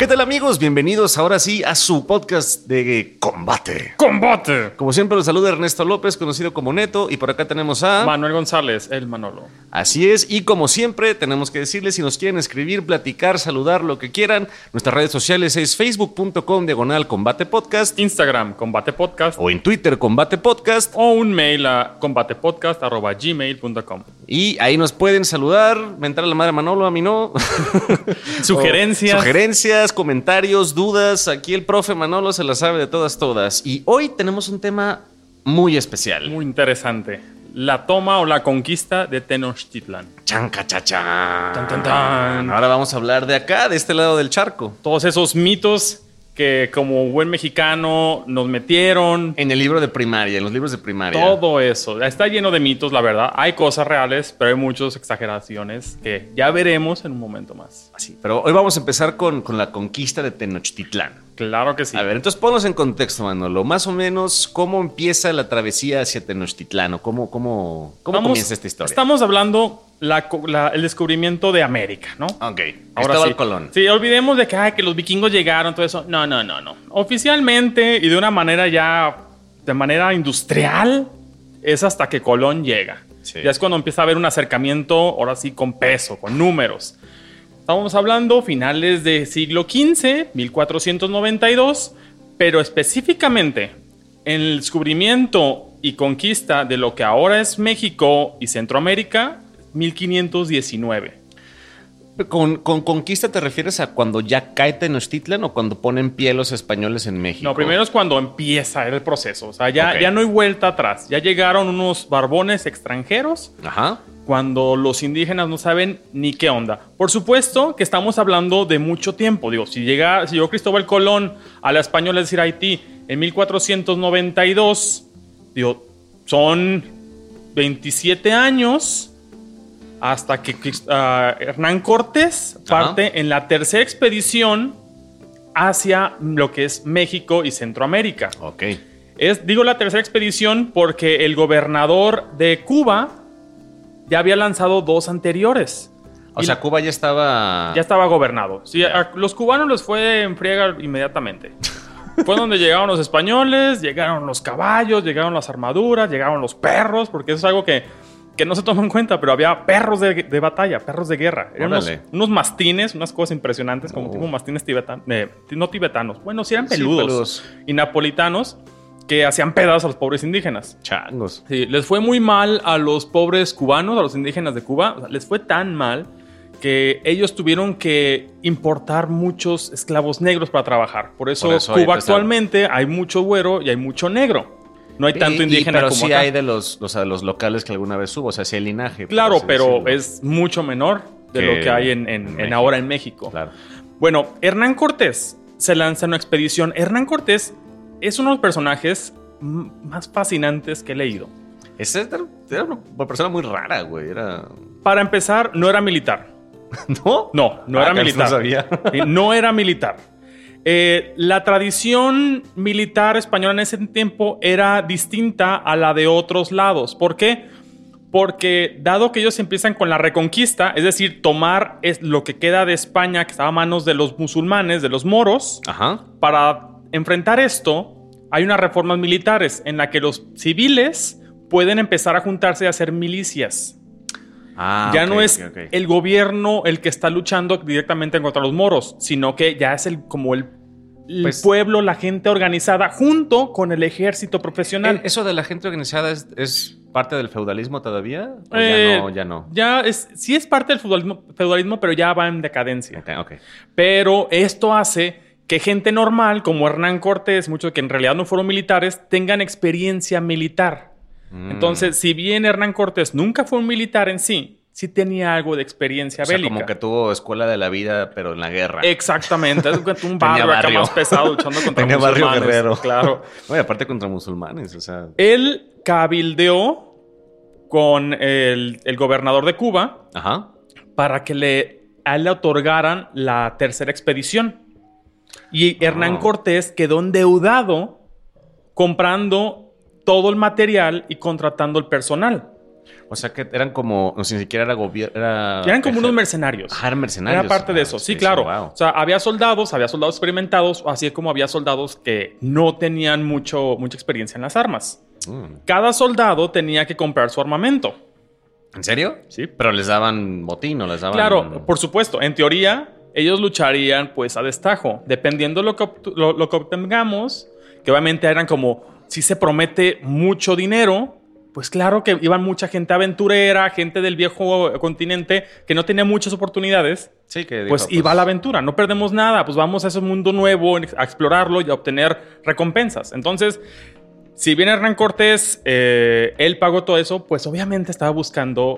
¿Qué tal, amigos? Bienvenidos ahora sí a su podcast de Combate. ¡Combate! Como siempre, los saluda Ernesto López, conocido como Neto, y por acá tenemos a... Manuel González, el Manolo. Así es, y como siempre, tenemos que decirles, si nos quieren escribir, platicar, saludar, lo que quieran, nuestras redes sociales es facebook.com/Combate Podcast, Instagram, Combate Podcast. o en Twitter, Combate Podcast, O un mail a combatepodcast@gmail.com. y ahí nos pueden saludar, mentar a la madre Manolo, a mí no. Sugerencias. Sugerencias, comentarios, dudas. Aquí el profe Manolo se las sabe de todas. Y hoy tenemos un tema muy especial. Muy interesante. La toma o la conquista de Tenochtitlan. Chanca-cha-chan. Tan, tan, tan. Ahora vamos a hablar de acá, de este lado del charco. Todos esos mitos que como buen mexicano nos metieron. En el libro de primaria, en los libros de primaria. Todo eso. Está lleno de mitos, la verdad. Hay cosas reales, pero hay muchas exageraciones que ya veremos en un momento más. Así, pero hoy vamos a empezar con la conquista de Tenochtitlán. Claro que sí. A ver, entonces ponnos en contexto, Manolo. Más o menos, ¿cómo empieza la travesía hacia Tenochtitlán? ¿O cómo comienza esta historia? Estamos hablando el descubrimiento de América, ¿no? Ok, Ahora Cristóbal sí. Colón. Sí, olvidemos de que los vikingos llegaron, todo eso. No. Oficialmente y de una manera de manera industrial, es hasta que Colón llega. Sí. Ya es cuando empieza a haber un acercamiento, ahora sí, con peso, con números. Estamos hablando finales del siglo XV, 1492, pero específicamente en el descubrimiento y conquista de lo que ahora es México y Centroamérica, 1519. ¿Con conquista te refieres a cuando ya cae Tenochtitlan o cuando ponen pie los españoles en México? No, primero es cuando empieza el proceso. O sea, ya, Ok. ya no hay vuelta atrás. Ya llegaron unos barbones extranjeros Ajá. cuando los indígenas no saben ni qué onda. Por supuesto que estamos hablando de mucho tiempo. Digo, si llegó Cristóbal Colón a la española, es decir, Haití, en 1492, digo, son 27 años hasta que Hernán Cortés parte en la tercera expedición hacia lo que es México y Centroamérica. Ok. Digo la tercera expedición porque el gobernador de Cuba ya había lanzado dos anteriores. O sea, Cuba ya estaba... Ya estaba gobernado. Sí, a los cubanos les fue en friega inmediatamente. Fue donde llegaron los españoles, llegaron los caballos, llegaron las armaduras, llegaron los perros, porque eso es algo que no se toma en cuenta, pero había perros de batalla, perros de guerra. Eran unos mastines, unas cosas impresionantes, como tipo mastines tibetanos, no tibetanos. Bueno, sí eran peludos. Y napolitanos que hacían pedazos a los pobres indígenas. Changos. Sí, les fue muy mal a los pobres cubanos, a los indígenas de Cuba. O sea, les fue tan mal que ellos tuvieron que importar muchos esclavos negros para trabajar. Por eso Cuba actualmente hay mucho güero y hay mucho negro. No hay tanto indígena pero como sí acá. hay de los locales que alguna vez hubo, o sea, sí hay linaje. Claro, pero es mucho menor de lo que hay en ahora en México. Claro. Bueno, Hernán Cortés se lanza en una expedición. Hernán Cortés es uno de los personajes más fascinantes que he leído. Era una persona muy rara, güey. Para empezar, no era militar. ¿No? No era militar. No sabía. No era militar. La tradición militar española en ese tiempo era distinta a la de otros lados. ¿Por qué? Porque dado que ellos empiezan con la reconquista, es decir, tomar lo que queda de España, que estaba a manos de los musulmanes, de los moros, Ajá. para enfrentar esto, hay unas reformas militares en las que los civiles pueden empezar a juntarse y hacer milicias. Ya no es el gobierno el que está luchando directamente contra los moros, sino que ya es el pueblo, la gente organizada, junto con el ejército profesional. ¿Eso de la gente organizada es parte del feudalismo todavía? ¿O ya no? Sí es parte del feudalismo, pero ya va en decadencia. Okay. Pero esto hace que gente normal, como Hernán Cortés, muchos que en realidad no fueron militares, tengan experiencia militar. Entonces, si bien Hernán Cortés nunca fue un militar en sí, sí tenía algo de experiencia bélica. Como que tuvo escuela de la vida, pero en la guerra. Exactamente. Es un barrio acá más pesado luchando contra Tenía musulmanes. barrio guerrero. Claro. Oye, aparte contra musulmanes, o sea... Él cabildeó con el gobernador de Cuba. Ajá. Para que a él le otorgaran la tercera expedición. Y Hernán Cortés quedó endeudado comprando todo el material y contratando el personal. O sea que eran como, no sé, ni siquiera era gobierno. Eran como unos mercenarios. Eran mercenarios. Era parte de eso. Sí, claro. Wow. O sea, había soldados experimentados, así como había soldados que no tenían mucha experiencia en las armas. Cada soldado tenía que comprar su armamento. ¿En serio? Sí. Pero les daban botín o les daban... Claro, por supuesto. En teoría, ellos lucharían pues a destajo. Dependiendo lo que obtengamos, que obviamente eran como, si se promete mucho dinero, pues claro que iban mucha gente aventurera, gente del viejo continente que no tenía muchas oportunidades. Sí, que dijo, pues iba a la aventura, no perdemos nada, pues vamos a ese mundo nuevo, a explorarlo y a obtener recompensas. Entonces, si bien Hernán Cortés, él pagó todo eso, pues obviamente estaba buscando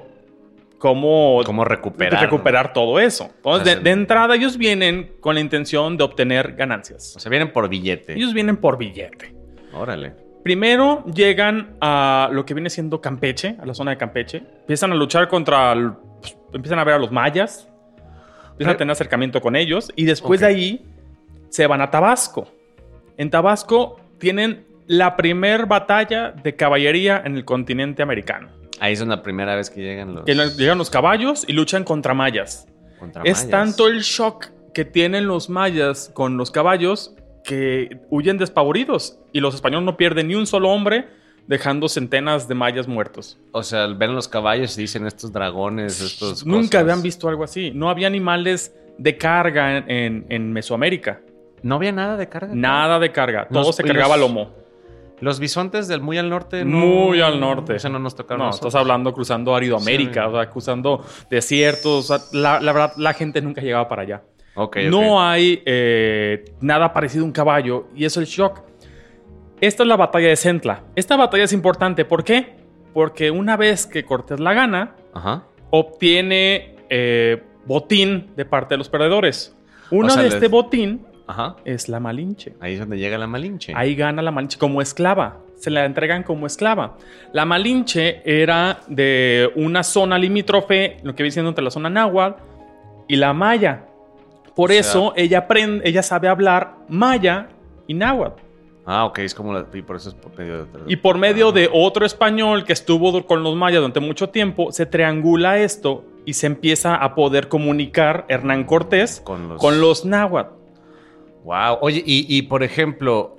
cómo recuperar todo eso. Entonces, de entrada, ellos vienen con la intención de obtener ganancias. O sea, vienen por billete. Ellos vienen por billete. Órale. Primero llegan a lo que viene siendo Campeche, a la zona de Campeche. Empiezan a luchar empiezan a ver a los mayas. Empiezan a tener acercamiento con ellos. Y después de ahí se van a Tabasco. En Tabasco tienen la primer batalla de caballería en el continente americano. Ahí es la primera vez que llegan los... Llegan los caballos y luchan contra mayas. Es tanto el shock que tienen los mayas con los caballos que huyen despavoridos. Y los españoles no pierden ni un solo hombre, dejando centenas de mayas muertos. O sea, ven los caballos y dicen estos dragones, estos... Nunca habían visto algo así. No había animales de carga en Mesoamérica. ¿No había nada de carga? Nada de carga. Todo se cargaba a lomo. Los bisontes del muy al norte... Muy al norte. Eso no nos tocaron. No, estás hablando cruzando Aridoamérica, sí. O sea, cruzando desiertos. O sea, la verdad, la gente nunca llegaba para allá. No hay nada parecido a un caballo y eso es el shock. Esta es la batalla de Centla. Esta batalla es importante. ¿Por qué? Porque una vez que Cortés la gana, obtiene botín de parte de los perdedores. Este botín es la Malinche. Ahí es donde llega la Malinche. Ahí gana la Malinche como esclava. Se la entregan como esclava. La Malinche era de una zona limítrofe, lo que viene siendo entre la zona náhuatl y la maya. Por eso ella sabe hablar maya y náhuatl. Ok, es como y por eso es por medio de... Y por medio de otro español que estuvo con los mayas durante mucho tiempo, se triangula esto y se empieza a poder comunicar Hernán Cortés con los náhuatl. Wow. Oye, y por ejemplo,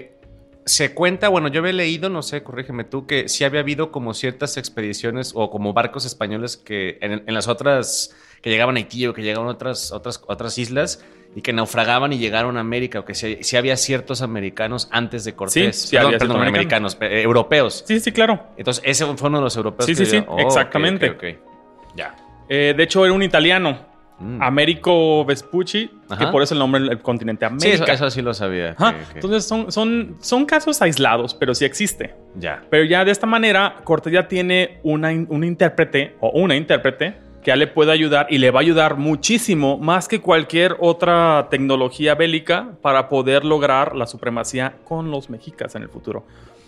se cuenta, bueno, yo había leído, no sé, corrígeme tú, que sí había habido como ciertas expediciones o como barcos españoles que en las otras, que llegaban a Haití o que llegaban a otras islas y que naufragaban y llegaron a América, o que sí había ciertos americanos antes de Cortés. Sí, perdón, americanos, europeos. Sí, claro. Entonces, ese fue uno de los europeos. Sí, exactamente. Okay. Ya. De hecho, era un italiano. Américo Vespucci, que por eso el nombre del continente América. Sí, eso sí lo sabía. Entonces son casos aislados, pero sí existe. Ya. Pero ya de esta manera, Cortés ya tiene un intérprete o una intérprete que ya le puede ayudar y le va a ayudar muchísimo, más que cualquier otra tecnología bélica, para poder lograr la supremacía con los mexicas en el futuro.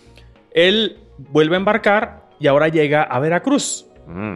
Él vuelve a embarcar y ahora llega a Veracruz.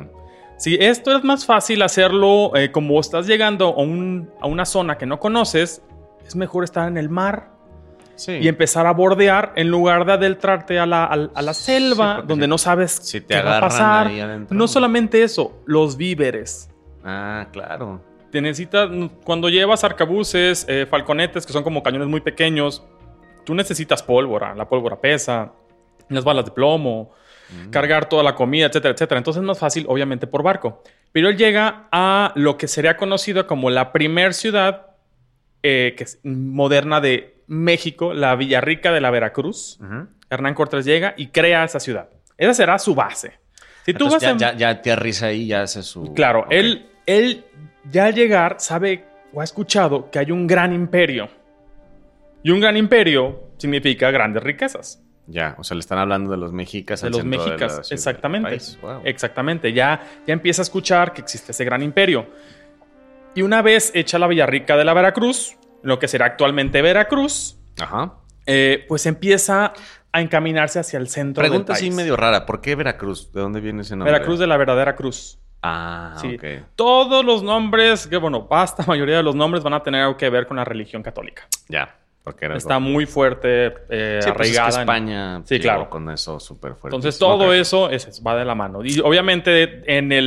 Si esto es más fácil hacerlo como estás llegando a una zona que no conoces, es mejor estar en el mar y empezar a bordear en lugar de adentrarte a la selva, donde no sabes qué va a pasar. No solamente eso, los víveres. Claro. Te necesitas, cuando llevas arcabuces, falconetes, que son como cañones muy pequeños, tú necesitas pólvora. La pólvora pesa, las balas de plomo, cargar toda la comida, etcétera, etcétera. Entonces es más fácil, obviamente, por barco. Pero él llega a lo que sería conocido como la primer ciudad que es moderna de México, la Villarrica de la Veracruz. Hernán Cortés llega y crea esa ciudad. Esa será su base. Si tú vas ya aterriza ahí, ya hace su... Claro, él ya al llegar sabe o ha escuchado que hay un gran imperio. Y un gran imperio significa grandes riquezas. Ya, o sea, le están hablando de los mexicas. De los mexicas, exactamente. Wow. Exactamente, ya empieza a escuchar que existe ese gran imperio. Y una vez hecha la Villarrica de la Veracruz, lo que será actualmente Veracruz, pues empieza a encaminarse hacia el centro del país. Pregunta así medio rara, ¿por qué Veracruz? ¿De dónde viene ese nombre? Veracruz, de la verdadera cruz. Sí. Ok. Todos los nombres, vasta mayoría de los nombres van a tener algo que ver con la religión católica. Ya. Porque era está muy fuerte, sí, arraigada. pues es que España Sí, claro. con eso súper fuerte. Entonces todo eso va de la mano. Y obviamente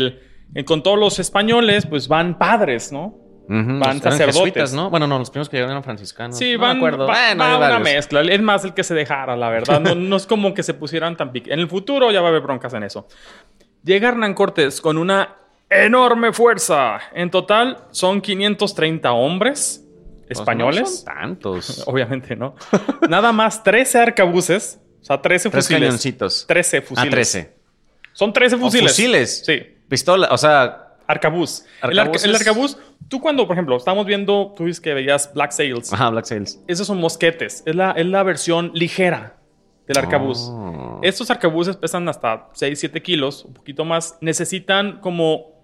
con todos los españoles, pues van padres, ¿no? Uh-huh. Van sacerdotes. Jesuitas, ¿no? Bueno, no, los primeros que llegaron eran franciscanos. Sí, no van, me acuerdo. va Hay una varios. mezcla. Es más el que se dejara, la verdad. No es como que se pusieran tan pique. En el futuro ya va a haber broncas en eso. Llega Hernán Cortés con una enorme fuerza. En total son 530 hombres españoles. No son tantos. Obviamente, ¿no? Nada más 13 arcabuces. O sea, 13 Tres fusiles. cañoncitos. 13 fusiles. 13. Son 13 fusiles. ¿Fusiles? Sí. Pistola, o sea... Arcabuz. Arcabuces. El arcabuz, tú cuando, por ejemplo, estamos viendo, tú dices que veías Black Sails. Ajá, Black Sails. Esos son mosquetes. Es la versión ligera del arcabuz. Oh. Estos arcabuces pesan hasta 6, 7 kilos, un poquito más. Necesitan como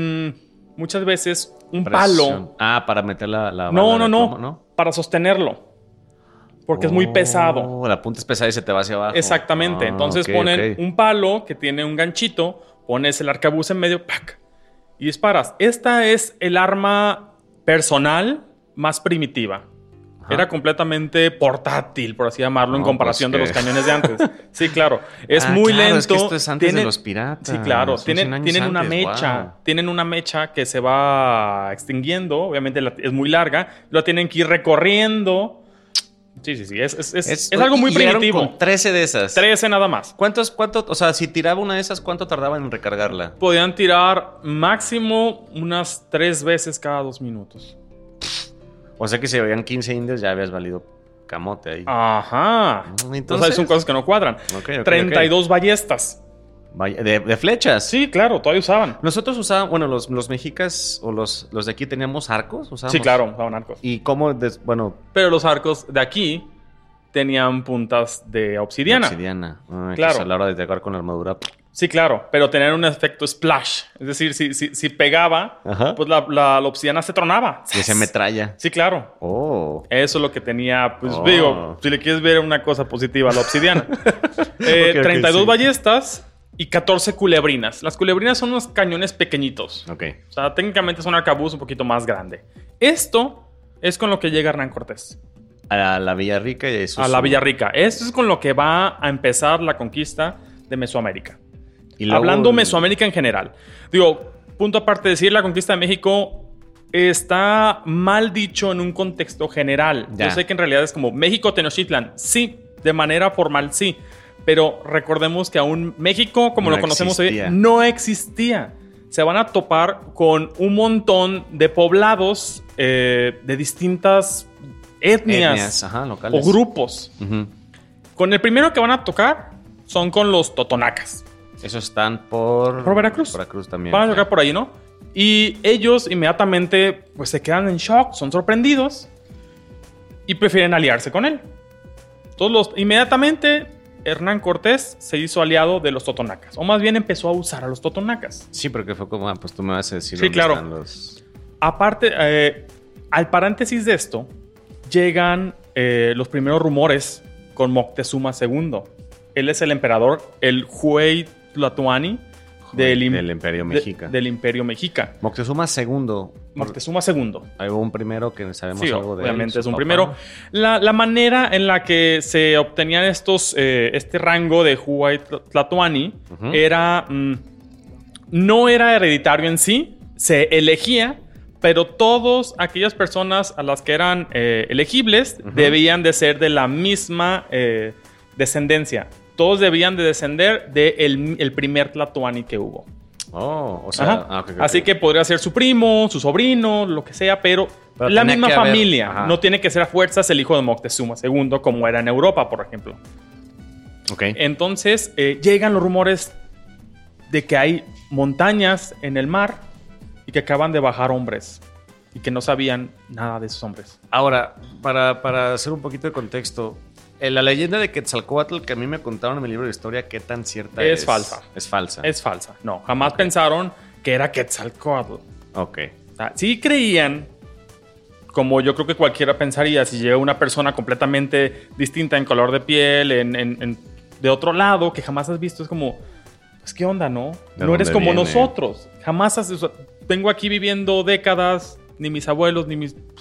muchas veces un palo. Para meter la bala No, de plomo, no. Para sostenerlo. Porque es muy pesado. La punta es pesada y se te va hacia abajo. Exactamente. Entonces ponen un palo que tiene un ganchito, pones el arcabuz en medio, ¡pac! Y disparas. Esta es el arma personal más primitiva. Ajá. Era completamente portátil, por así llamarlo, en comparación de los cañones de antes. Sí, claro. Es muy lento. Es que esto es antes de los piratas. Sí, claro. Tienen una antes. mecha. Wow. Tienen una mecha que se va extinguiendo. Obviamente es muy larga. Lo tienen que ir recorriendo. Sí. Es algo muy primitivo. Con 13 de esas. 13 nada más. ¿Cuánto? O sea, si tiraba una de esas, ¿cuánto tardaba en recargarla? Podían tirar máximo unas 3 veces cada 2 minutos. O sea que si habían 15 indios ya habías valido camote ahí. Ajá. Entonces son cosas que no cuadran. Okay, 32 ballestas. ¿De flechas? Sí, claro, todavía usaban. Nosotros usábamos, bueno, los mexicas o los de aquí teníamos arcos. Sí, claro, usaban arcos. ¿Y cómo? Pero los arcos de aquí tenían puntas de obsidiana. Claro. A la hora de llegar con la armadura. Sí, claro, pero tenían un efecto splash. Es decir, si pegaba, ajá, pues la obsidiana se tronaba. Y se metralla. Sí, claro. Oh. Eso es lo que tenía, pues digo, si le quieres ver una cosa positiva a la obsidiana. 32 sí. Ballestas y 14 culebrinas. Las culebrinas son unos cañones pequeñitos. Ok. O sea, técnicamente son un arcabuz un poquito más grande. Esto es con lo que llega Hernán Cortés. A la Villarrica y eso. A la Villarrica. Esto es con lo que va a empezar la conquista de Mesoamérica. Y luego, hablando Mesoamérica en general. Digo, punto aparte de decir, la conquista de México está mal dicho en un contexto general. Ya. Yo sé que en realidad es como México, Tenochtitlan. Sí, de manera formal sí. Pero recordemos que aún México, como lo conocemos hoy, no existía. Se van a topar con un montón de poblados de distintas etnias ajá, locales o grupos. Uh-huh. Con el primero que van a tocar son con los totonacas. Esos están por Veracruz. Veracruz también. Van a tocar por ahí, ¿no? Y ellos inmediatamente pues se quedan en shock, son sorprendidos y prefieren aliarse con él. Entonces inmediatamente Hernán Cortés se hizo aliado de los totonacas. O más bien empezó a usar a los totonacas. Sí, porque fue como, pues tú me vas a decir. Sí, claro. Aparte, al paréntesis de esto, llegan los primeros rumores con Moctezuma II. Él es el emperador, el Huey Tlatoani del Imperio Mexica. Del Imperio Mexica. Moctezuma II. Moctezuma II. Hay un primero que sabemos algo de él. Obviamente es un primero. La manera en la que se obtenían este rango de Huey Tlatoani era... no era hereditario en sí, se elegía, pero todas aquellas personas a las que eran elegibles debían de ser de la misma descendencia. Todos debían de descender del primer Tlatoani que hubo. Oh, o sea... Okay. Así que podría ser su primo, su sobrino, lo que sea, pero la misma familia. No tiene que ser a fuerzas el hijo de Moctezuma II, como era en Europa, por ejemplo. Okay. Entonces, llegan los rumores de que hay montañas en el mar y que acaban de bajar hombres y que no sabían nada de esos hombres. Ahora, para hacer un poquito de contexto... La leyenda de Quetzalcóatl que a mí me contaron en mi libro de historia, ¿qué tan cierta es? Es falsa. Es falsa. Es falsa. No, jamás pensaron que era Quetzalcóatl. Ok. O sea, sí creían, como yo creo que cualquiera pensaría, si llega una persona completamente distinta en color de piel, de otro lado, que jamás has visto, es como, pues, ¿qué onda, no? No eres como nosotros. Jamás vengo aquí viviendo décadas, ni mis abuelos, ni mis...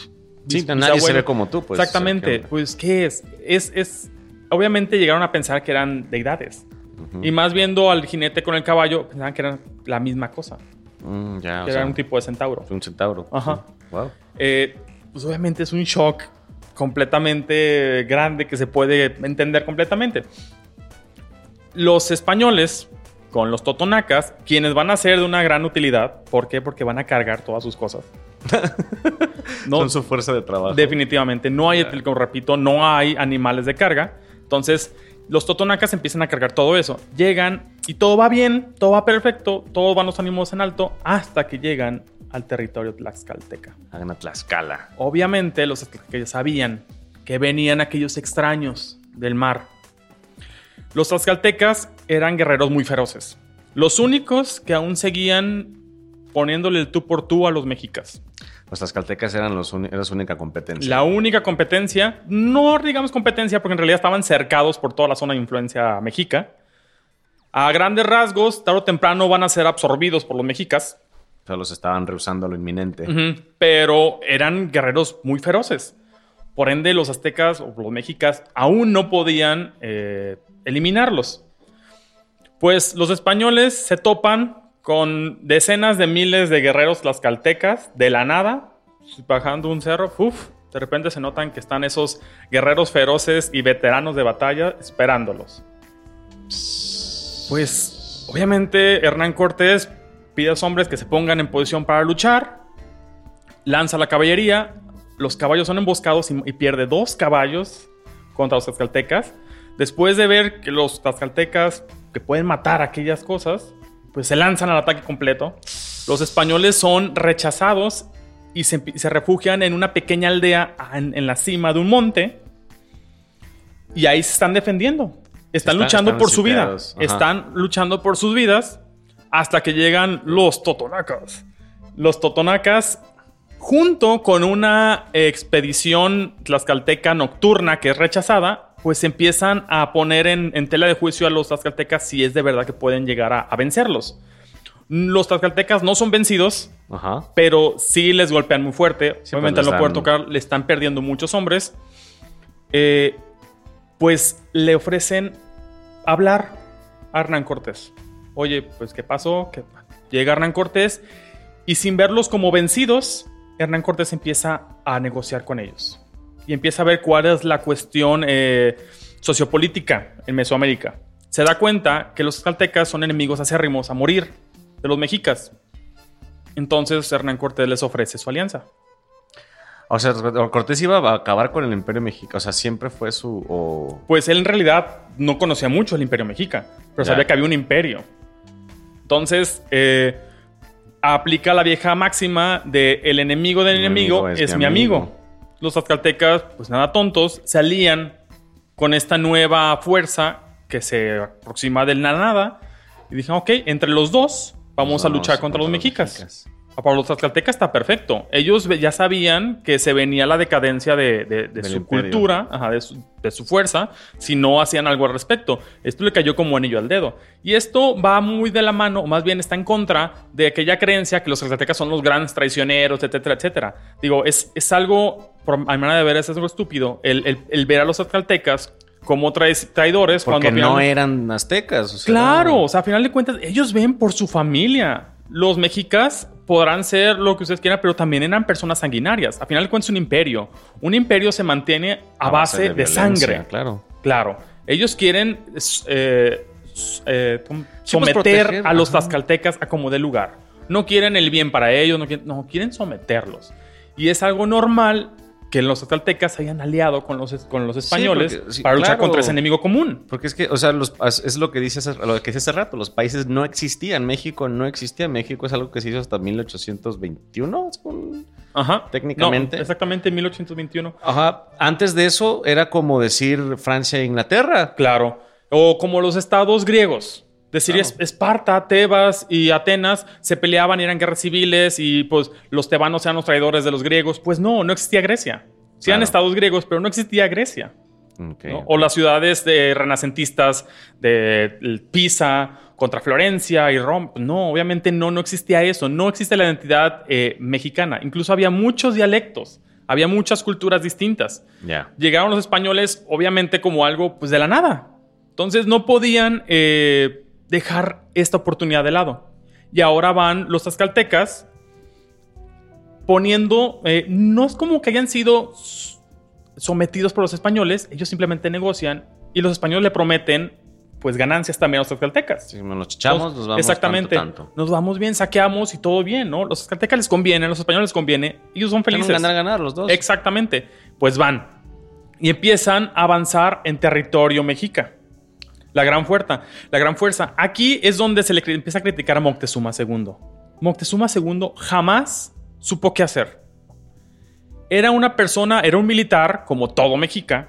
Sí, nadie se ve como tú, pues. Exactamente. Pues, ¿qué es? Obviamente llegaron a pensar que eran deidades. Y más viendo al jinete con el caballo, pensaban que eran la misma cosa. Que era un tipo de centauro. Un centauro. Ajá. Sí. Wow. Pues obviamente es un shock completamente grande que se puede entender completamente. Los españoles, con los totonacas, quienes van a ser de una gran utilidad. ¿Por qué? Porque van a cargar todas sus cosas. No, son su fuerza de trabajo. Definitivamente. No hay, como repito, no hay animales de carga. Entonces, los totonacas empiezan a cargar todo eso. Llegan y todo va bien, todo va perfecto, todos van los ánimos en alto hasta que llegan al territorio tlaxcalteca. Hagan a Tlaxcala. Obviamente, los tlaxcaltecas sabían que venían aquellos extraños del mar. Los tlaxcaltecas eran guerreros muy feroces. Los únicos que aún seguían poniéndole el tú por tú a los mexicas. Los tlaxcaltecas eran su única competencia. La única competencia, no digamos competencia, porque en realidad estaban cercados por toda la zona de influencia mexica. A grandes rasgos, tarde o temprano van a ser absorbidos por los mexicas. O sea, los estaban rehusando a lo inminente. Pero eran guerreros muy feroces. Por ende, los aztecas o los mexicas aún no podían eliminarlos. Pues los españoles se topan con decenas de miles de guerreros tlaxcaltecas de la nada, bajando un cerro. De repente se notan que están esos guerreros feroces y veteranos de batalla esperándolos. Pues, obviamente, Hernán Cortés pide a los hombres que se pongan en posición para luchar, lanza la caballería, los caballos son emboscados y pierde 2 caballos contra los tlaxcaltecas. Después de ver que los tlaxcaltecas que pueden matar aquellas cosas, pues se lanzan al ataque completo. Los españoles son rechazados y se refugian en una pequeña aldea en la cima de un monte. Y ahí se están defendiendo. Están luchando por su vida. Están luchando por sus vidas hasta que llegan los totonacas. Los totonacas, junto con una expedición tlaxcalteca nocturna que es rechazada, pues empiezan a poner en tela de juicio a los tlaxcaltecas si es de verdad que pueden llegar a vencerlos. Los tlaxcaltecas no son vencidos, pero sí les golpean muy fuerte. Sí, obviamente al no poder tocar, le están perdiendo muchos hombres. Pues le ofrecen hablar a Hernán Cortés. Oye, pues ¿qué pasó? Llega Hernán Cortés y sin verlos como vencidos, Hernán Cortés empieza a negociar con ellos. Y empieza a ver cuál es la cuestión sociopolítica en Mesoamérica. Se da cuenta que los tlaxcaltecas son enemigos acérrimos a morir de los mexicas. Entonces Hernán Cortés les ofrece su alianza. O sea, Cortés iba a acabar con el Imperio Mexica. O sea, siempre fue su... Pues él en realidad no conocía mucho el Imperio Mexica, pero sabía que había un imperio. Entonces aplica la vieja máxima de el enemigo del enemigo es mi amigo. Los tlaxcaltecas, pues nada tontos, se alían con esta nueva fuerza que se aproxima del nada y dijeron, ok, entre los dos vamos a luchar contra los mexicas. Para los tlaxcaltecas está perfecto. Ellos ya sabían que se venía la decadencia de su imperio. Cultura, de su fuerza, si no hacían algo al respecto. Esto le cayó como anillo al dedo. Y esto va muy de la mano, o más bien está en contra de aquella creencia que los tlaxcaltecas son los grandes traicioneros, etcétera, etcétera. Digo, es algo, por mi manera de ver, es algo estúpido el ver a los tlaxcaltecas como traidores. Porque cuando no eran aztecas. O sea, claro, o sea, a final de cuentas, ellos ven por su familia. Los mexicas podrán ser lo que ustedes quieran, pero también eran personas sanguinarias. Al final de cuentas es un imperio. Un imperio se mantiene a base de sangre. Claro. Ellos quieren someter a los tlaxcaltecas a como dé lugar. No quieren el bien para ellos, quieren someterlos. Y es algo normal que los tlaxcaltecas se hayan aliado con los españoles para luchar contra ese enemigo común. Porque es que, o sea, es lo que dice hace rato, los países no existían, México no existía, México es algo que se hizo hasta 1821, técnicamente. No, exactamente, 1821. Antes de eso era como decir Francia e Inglaterra. Claro, o como los estados griegos. Decir, Esparta, Tebas y Atenas se peleaban y eran guerras civiles y pues los tebanos eran los traidores de los griegos. Pues no existía Grecia. Sí eran estados griegos, pero no existía Grecia. ¿No? O las ciudades renacentistas de Pisa contra Florencia y Roma. No, obviamente no existía eso. No existe la identidad mexicana. Incluso había muchos dialectos Había muchas culturas distintas. Ya. Llegaron los españoles, obviamente, como algo pues de la nada. Entonces no podían dejar esta oportunidad de lado. Y ahora van los tlaxcaltecas poniendo... no es como que hayan sido sometidos por los españoles. Ellos simplemente negocian y los españoles le prometen pues ganancias también a los tlaxcaltecas. Si nos chichamos, nos vamos exactamente, tanto. Nos vamos bien, saqueamos y todo bien, ¿no? Los tlaxcaltecas les conviene, a los españoles les conviene. Ellos son felices. Ganar los dos. Exactamente. Pues van y empiezan a avanzar en territorio mexica. La gran fuerza. Aquí es donde se le empieza a criticar a Moctezuma II. Moctezuma II jamás supo qué hacer. Era un militar, como todo mexica.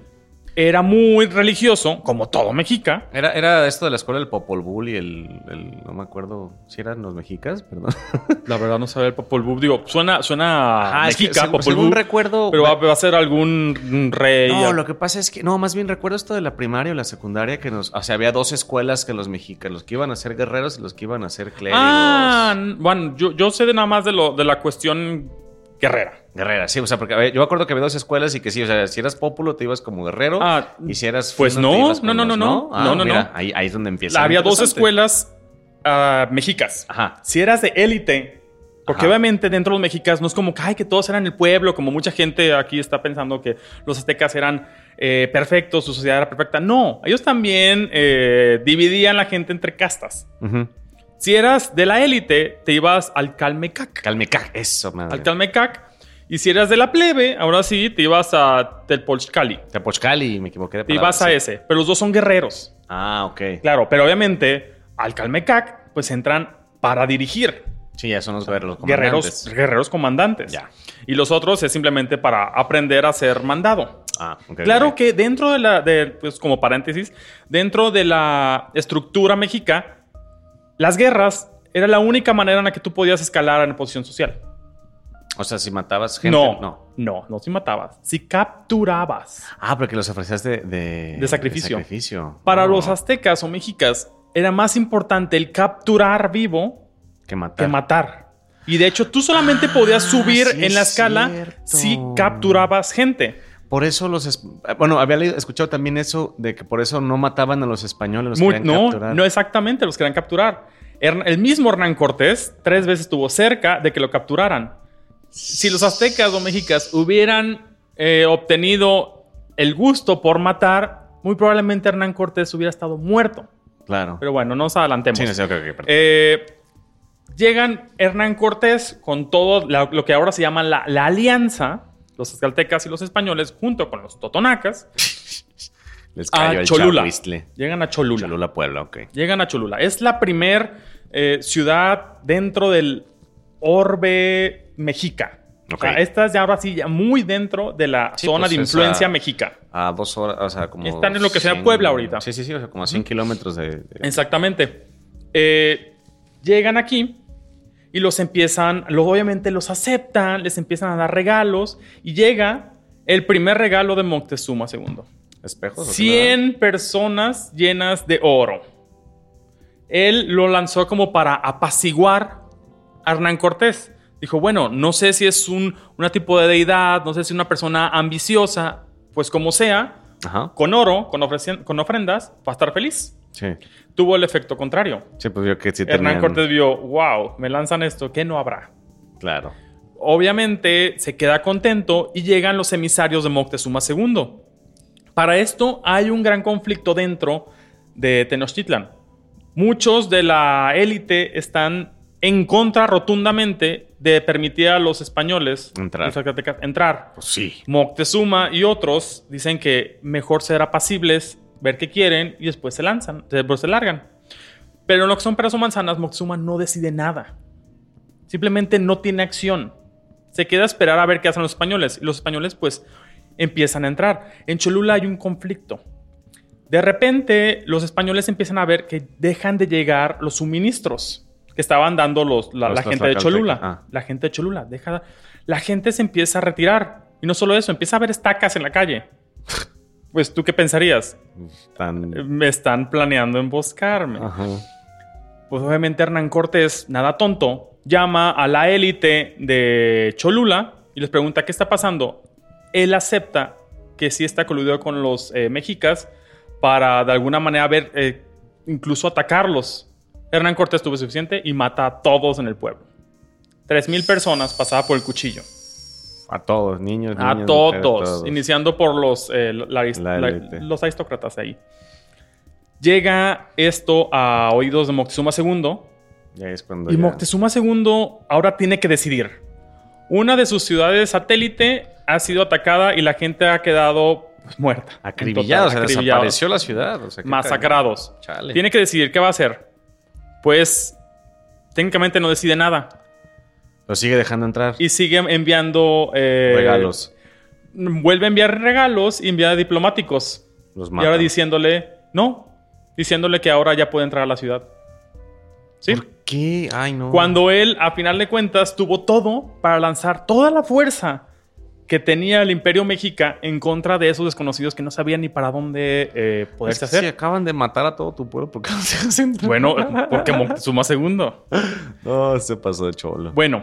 Era muy religioso, como todo mexica. Era esto de la escuela del Popol Vuh y el no me acuerdo si eran los mexicas, perdón. La verdad no sabía el Popol Vuh. Digo, suena mexica, Popol Vuh. Según recuerdo... Pero va a ser algún rey. No, lo que pasa es que... No, más bien recuerdo esto de la primaria o la secundaria que nos... O sea, había dos escuelas que los mexicanos, los que iban a ser guerreros y los que iban a ser clérigos. Bueno, yo sé nada más de la cuestión... Guerrera, sí, o sea, porque yo me acuerdo que había dos escuelas y que sí, o sea, si eras pópulo te ibas como guerrero y si eras pues fino, no. Ahí es donde empieza. Había dos escuelas mexicas. Ajá. Si eras de élite, porque obviamente dentro de los mexicas no es como que todos eran el pueblo, como mucha gente aquí está pensando que los aztecas eran perfectos, su sociedad era perfecta. No, ellos también dividían la gente entre castas. Si eras de la élite, te ibas al Calmecac. Eso, madre. Al Calmecac. Y si eras de la plebe, ahora sí, te ibas a Telpochcali. Me equivoqué de palabra. Te ibas a ese. Pero los dos son guerreros. Ok. Claro, pero obviamente al Calmecac, pues entran para dirigir. Sí, ya son los guerreros comandantes. Guerreros comandantes. Ya. Y los otros es simplemente para aprender a ser mandado. Okay. Claro que dentro pues como paréntesis, dentro de la estructura mexica, las guerras era la única manera en la que tú podías escalar en posición social. O sea, si matabas gente... No si matabas. Si capturabas. Porque los ofrecías de sacrificio. Para los aztecas o mexicas era más importante el capturar vivo que matar. Y de hecho tú solamente podías subir en la escala si capturabas gente. Por eso había escuchado también eso de que por eso no mataban a los españoles, los querían capturar. No exactamente, los querían capturar. El mismo Hernán Cortés 3 veces estuvo cerca de que lo capturaran. Si los aztecas o mexicas hubieran obtenido el gusto por matar, muy probablemente Hernán Cortés hubiera estado muerto. Claro. Pero bueno, no nos adelantemos. Sí, okay, llegan Hernán Cortés con todo lo que ahora se llama la alianza, los tlaxcaltecas y los españoles, junto con los totonacas, les cayó a Cholula. Llegan a Cholula. Cholula, Puebla, ok. Llegan a Cholula. Es la primer ciudad dentro del orbe mexica. Okay. O sea, esta es ya ahora sí ya muy dentro de la zona de influencia mexica. A 2 horas, o sea, como... Están en lo que se llama Puebla ahorita. Sí, o sea, como a 100 kilómetros de... Exactamente. Llegan aquí y obviamente los aceptan, les empiezan a dar regalos y llega el primer regalo de Moctezuma II. ¿Espejos? 100 personas llenas de oro. Él lo lanzó como para apaciguar a Hernán Cortés. Dijo, bueno, no sé si es un tipo de deidad, no sé si es una persona ambiciosa, pues como sea, con oro, con ofrendas, va a estar feliz. Sí. Tuvo el efecto contrario. Sí, pues vio que sí Hernán Cortés vio, wow, me lanzan esto, ¿qué no habrá? Claro. Obviamente se queda contento y llegan los emisarios de Moctezuma II. Para esto hay un gran conflicto dentro de Tenochtitlan. Muchos de la élite están en contra rotundamente de permitir a los españoles entrar. Pues sí. Moctezuma y otros dicen que mejor ser apacibles, ver qué quieren y después se largan. Pero en lo que son peras o manzanas, Moctezuma no decide nada. Simplemente no tiene acción. Se queda a esperar a ver qué hacen los españoles. Y los españoles pues empiezan a entrar. En Cholula hay un conflicto. De repente los españoles empiezan a ver que dejan de llegar los suministros que estaban dando la gente de Cholula. La gente de Cholula. La gente se empieza a retirar. Y no solo eso, empieza a haber estacas en la calle. Pues, ¿tú qué pensarías? Me están planeando emboscarme. Ajá. Pues, obviamente, Hernán Cortés, nada tonto, llama a la élite de Cholula y y les pregunta qué está pasando. Él acepta que sí está coludido con los mexicas para de alguna manera ver, incluso atacarlos. Hernán Cortés tuvo suficiente y mata a todos en el pueblo. 3,000 personas pasadas por el cuchillo. A todos, niños, A mujeres, todos, iniciando por los aristócratas ahí. Llega esto a oídos de Moctezuma II. Ya es cuando Y Moctezuma II ahora tiene que decidir. Una de sus ciudades satélite ha sido atacada y la gente ha quedado muerta. Acribillados, desapareció la ciudad. O sea, masacrados. Tiene que decidir qué va a hacer. Pues técnicamente no decide nada. Lo sigue dejando entrar. Y sigue enviando regalos. Vuelve a enviar regalos y envía diplomáticos. Los mata. Y ahora diciéndole que ahora ya puede entrar a la ciudad. ¿Sí? ¿Por qué? Ay, no. Cuando él, a final de cuentas, tuvo todo para lanzar toda la fuerza que tenía el Imperio Mexica en contra de esos desconocidos que no sabían ni para dónde poderse hacer. Si acaban de matar a todo tu pueblo, ¿por qué no se hacen? Bueno, porque Moctezuma II. No, se pasó de cholo. Bueno,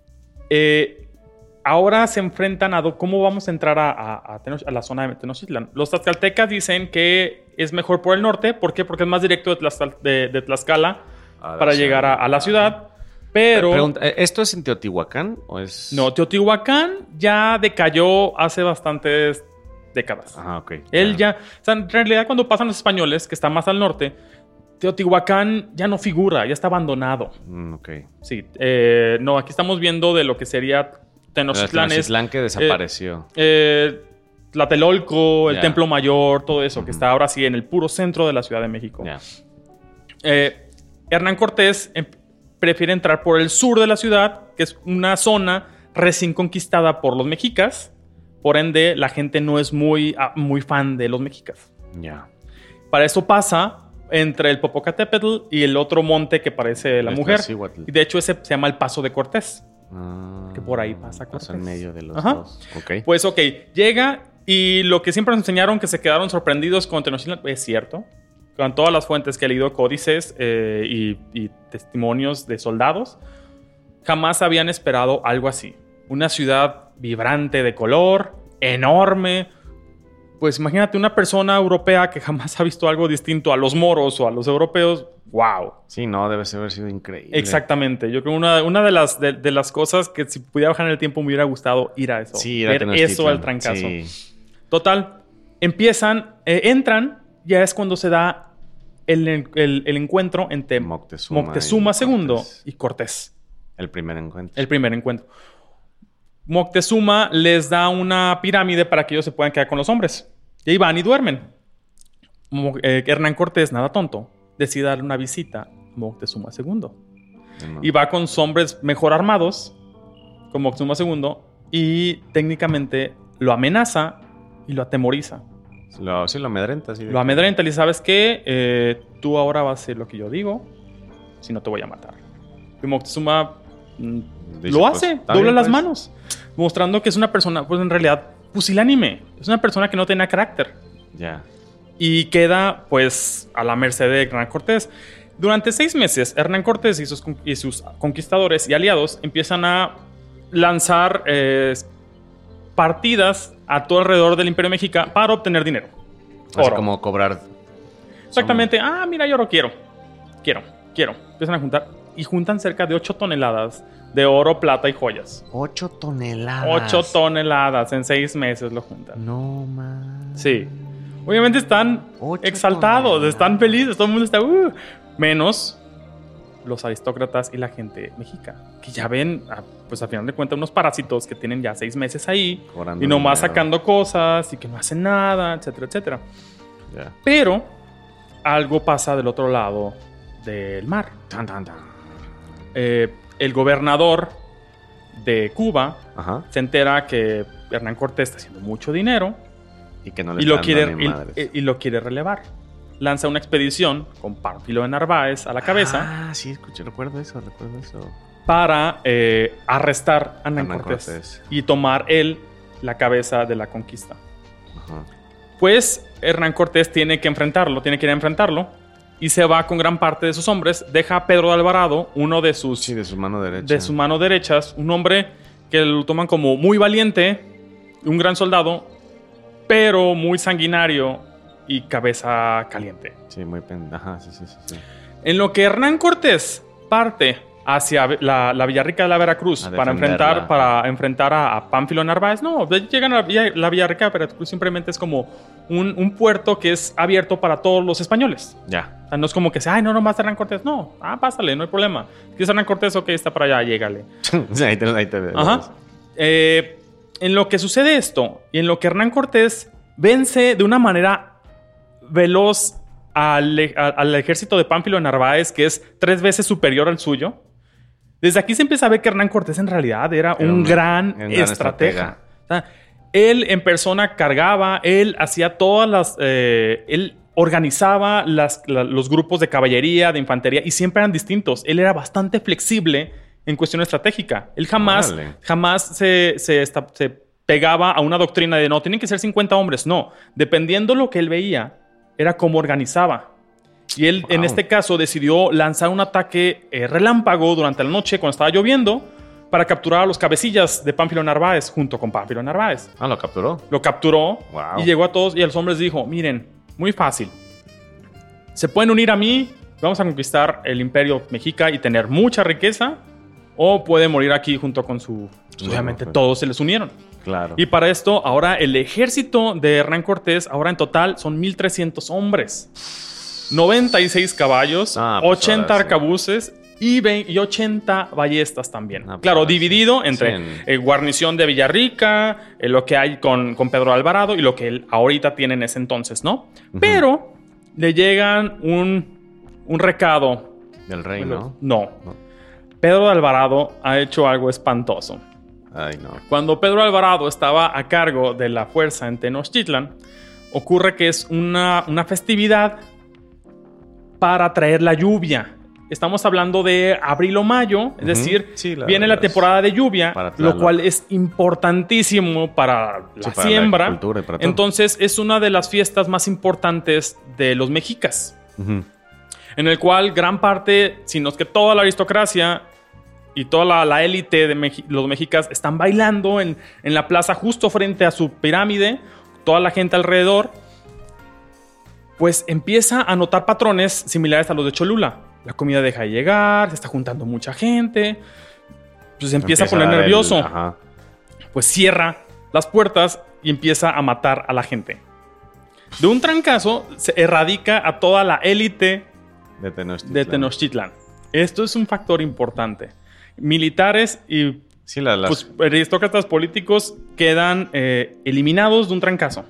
ahora se enfrentan a cómo vamos a entrar a la zona de Tenochtitlan. Los tlaxcaltecas dicen que es mejor por el norte. ¿Por qué? Porque es más directo de Tlaxcala para llegar a la ciudad. Pero... Pregunta, ¿esto es en Teotihuacán o es...? No, Teotihuacán ya decayó hace bastantes décadas. Ajá, ok. Él ya... O sea, en realidad cuando pasan los españoles, que están más al norte, Teotihuacán ya no figura, ya está abandonado. Ok. Sí. No, aquí estamos viendo de lo que sería Tenochtitlán. Tenochtitlán que desapareció. Tlatelolco, el Templo Mayor, todo eso, que está ahora sí en el puro centro de la Ciudad de México. Hernán Cortés prefiere entrar por el sur de la ciudad, que es una zona recién conquistada por los mexicas. Por ende, la gente no es muy fan de los mexicas. Para eso pasa entre el Popocatépetl y el otro monte que parece la mujer. Y de hecho, ese se llama el Paso de Cortés. Que por ahí pasa Cortés. Paso en medio de los dos. Okay. Pues llega y lo que siempre nos enseñaron que se quedaron sorprendidos con Tenochtitlan es cierto. Con todas las fuentes que he leído, códices y testimonios de soldados, jamás habían esperado algo así. Una ciudad vibrante de color, enorme. Pues imagínate una persona europea que jamás ha visto algo distinto a los moros o a los europeos. ¡Wow! Sí, no, debe haber sido increíble. Exactamente. Yo creo que una de las cosas que si pudiera bajar en el tiempo me hubiera gustado ir a eso. Sí, ver eso al trancazo. Sí. Total, entran. Ya es cuando se da el encuentro entre Moctezuma II y Cortés. El primer encuentro. Moctezuma les da una pirámide para que ellos se puedan quedar con los hombres. Y ahí van y duermen. Hernán Cortés, nada tonto, decide darle una visita a Moctezuma II. Y va con sus hombres mejor armados, con Moctezuma II, y técnicamente lo amenaza y lo atemoriza. Lo amedrenta. Lo amedrenta. Y ¿sabes qué? Tú ahora vas a hacer lo que yo digo. Si no, te voy a matar. Y Moctezuma lo hace. Dobla las manos. Mostrando que es una persona, pues en realidad, pusilánime. Es una persona que no tiene carácter. Y queda, pues, a la merced de Hernán Cortés. Durante 6 meses, Hernán Cortés y sus conquistadores y aliados empiezan a lanzar partidas a todo alrededor del Imperio Mexica para obtener dinero. Así como cobrar. Exactamente. Mira, yo lo quiero. Empiezan a juntar. Y juntan cerca de 8 toneladas de oro, plata y joyas. 8 toneladas. 8 toneladas. En 6 meses lo juntan. No, man. Sí. Obviamente están exaltados. Están felices. Todo el mundo está... Menos los aristócratas y la gente mexica, que ya ven, pues al final de cuentas, unos parásitos que tienen ya 6 meses ahí y nomás sacando cosas y que no hacen nada, etcétera, etcétera. Pero algo pasa del otro lado del mar. El gobernador de Cuba se entera que Hernán Cortés está haciendo mucho dinero y que no le lo quiere relevar. Lanza una expedición con Pánfilo de Narváez a la cabeza. Sí, recuerdo eso. Para arrestar a Hernán Cortés y tomar él la cabeza de la conquista. Pues Hernán Cortés tiene que ir a enfrentarlo y se va con gran parte de sus hombres. Deja a Pedro de Alvarado, uno de sus... Sí, de su mano derecha. De su mano derecha, un hombre que lo toman como muy valiente, un gran soldado, pero muy sanguinario y cabeza caliente. Sí, muy pendeja. Sí. En lo que Hernán Cortés parte hacia la Villarrica de la Veracruz para enfrentar a Pánfilo Narváez. No, llegan a la Villarrica de Veracruz, simplemente es como un puerto que es abierto para todos los españoles. Ya. O sea, no es como que sea, ay, no, nomás Hernán Cortés. No, pásale, no hay problema. ¿Quieres Hernán Cortés? Ok, está para allá, llégale. Sí, ahí te ves. Ajá. En lo que sucede esto y en lo que Hernán Cortés vence de una manera veloz al ejército de Pánfilo Narváez, que es 3 veces superior al suyo. Desde aquí se empieza a ver que Hernán Cortés en realidad era un gran estratega. O sea, él en persona cargaba, él hacía todas las... él organizaba los grupos de caballería, de infantería, y siempre eran distintos. Él era bastante flexible en cuestión estratégica. Él jamás se pegaba a una doctrina de no, tienen que ser 50 hombres. No, dependiendo lo que él veía, era como organizaba. Y él, en este caso, decidió lanzar un ataque relámpago durante la noche cuando estaba lloviendo para capturar a los cabecillas de Pánfilo Narváez junto con Pánfilo Narváez. ¿Lo capturó? Lo capturó. Wow. Y llegó a todos y a los hombres dijo, miren, muy fácil. Se pueden unir a mí, vamos a conquistar el imperio mexica y tener mucha riqueza, o pueden morir aquí junto con su... Obviamente todos se les unieron. Claro. Y para esto, ahora el ejército de Hernán Cortés, ahora en total son 1,300 hombres. 96 caballos, 80 arcabuces y 80 ballestas también. Claro, dividido entre guarnición de Villarrica, lo que hay con Pedro Alvarado y lo que él ahorita tiene en ese entonces, ¿no? Pero le llegan un recado. ¿Del rey, no? No. Pedro Alvarado ha hecho algo espantoso. Ay, no. Cuando Pedro Alvarado estaba a cargo de la fuerza en Tenochtitlan, ocurre que es una festividad para traer la lluvia. Estamos hablando de abril o mayo, es decir, viene la temporada de lluvia, lo cual es importantísimo para la siembra. La cultura y para todo. Entonces, es una de las fiestas más importantes de los mexicas, en el cual gran parte, sino que toda la aristocracia y toda la élite de los mexicas están bailando en la plaza justo frente a su pirámide, toda la gente alrededor, pues empieza a notar patrones similares a los de Cholula. La comida deja de llegar, se está juntando mucha gente, pues empieza a poner nervioso. Pues cierra las puertas y empieza a matar a la gente. De un trancazo se erradica a toda la élite de Tenochtitlan. Esto es un factor importante. Militares y pues, aristócratas políticos quedan eliminados de un trancazo.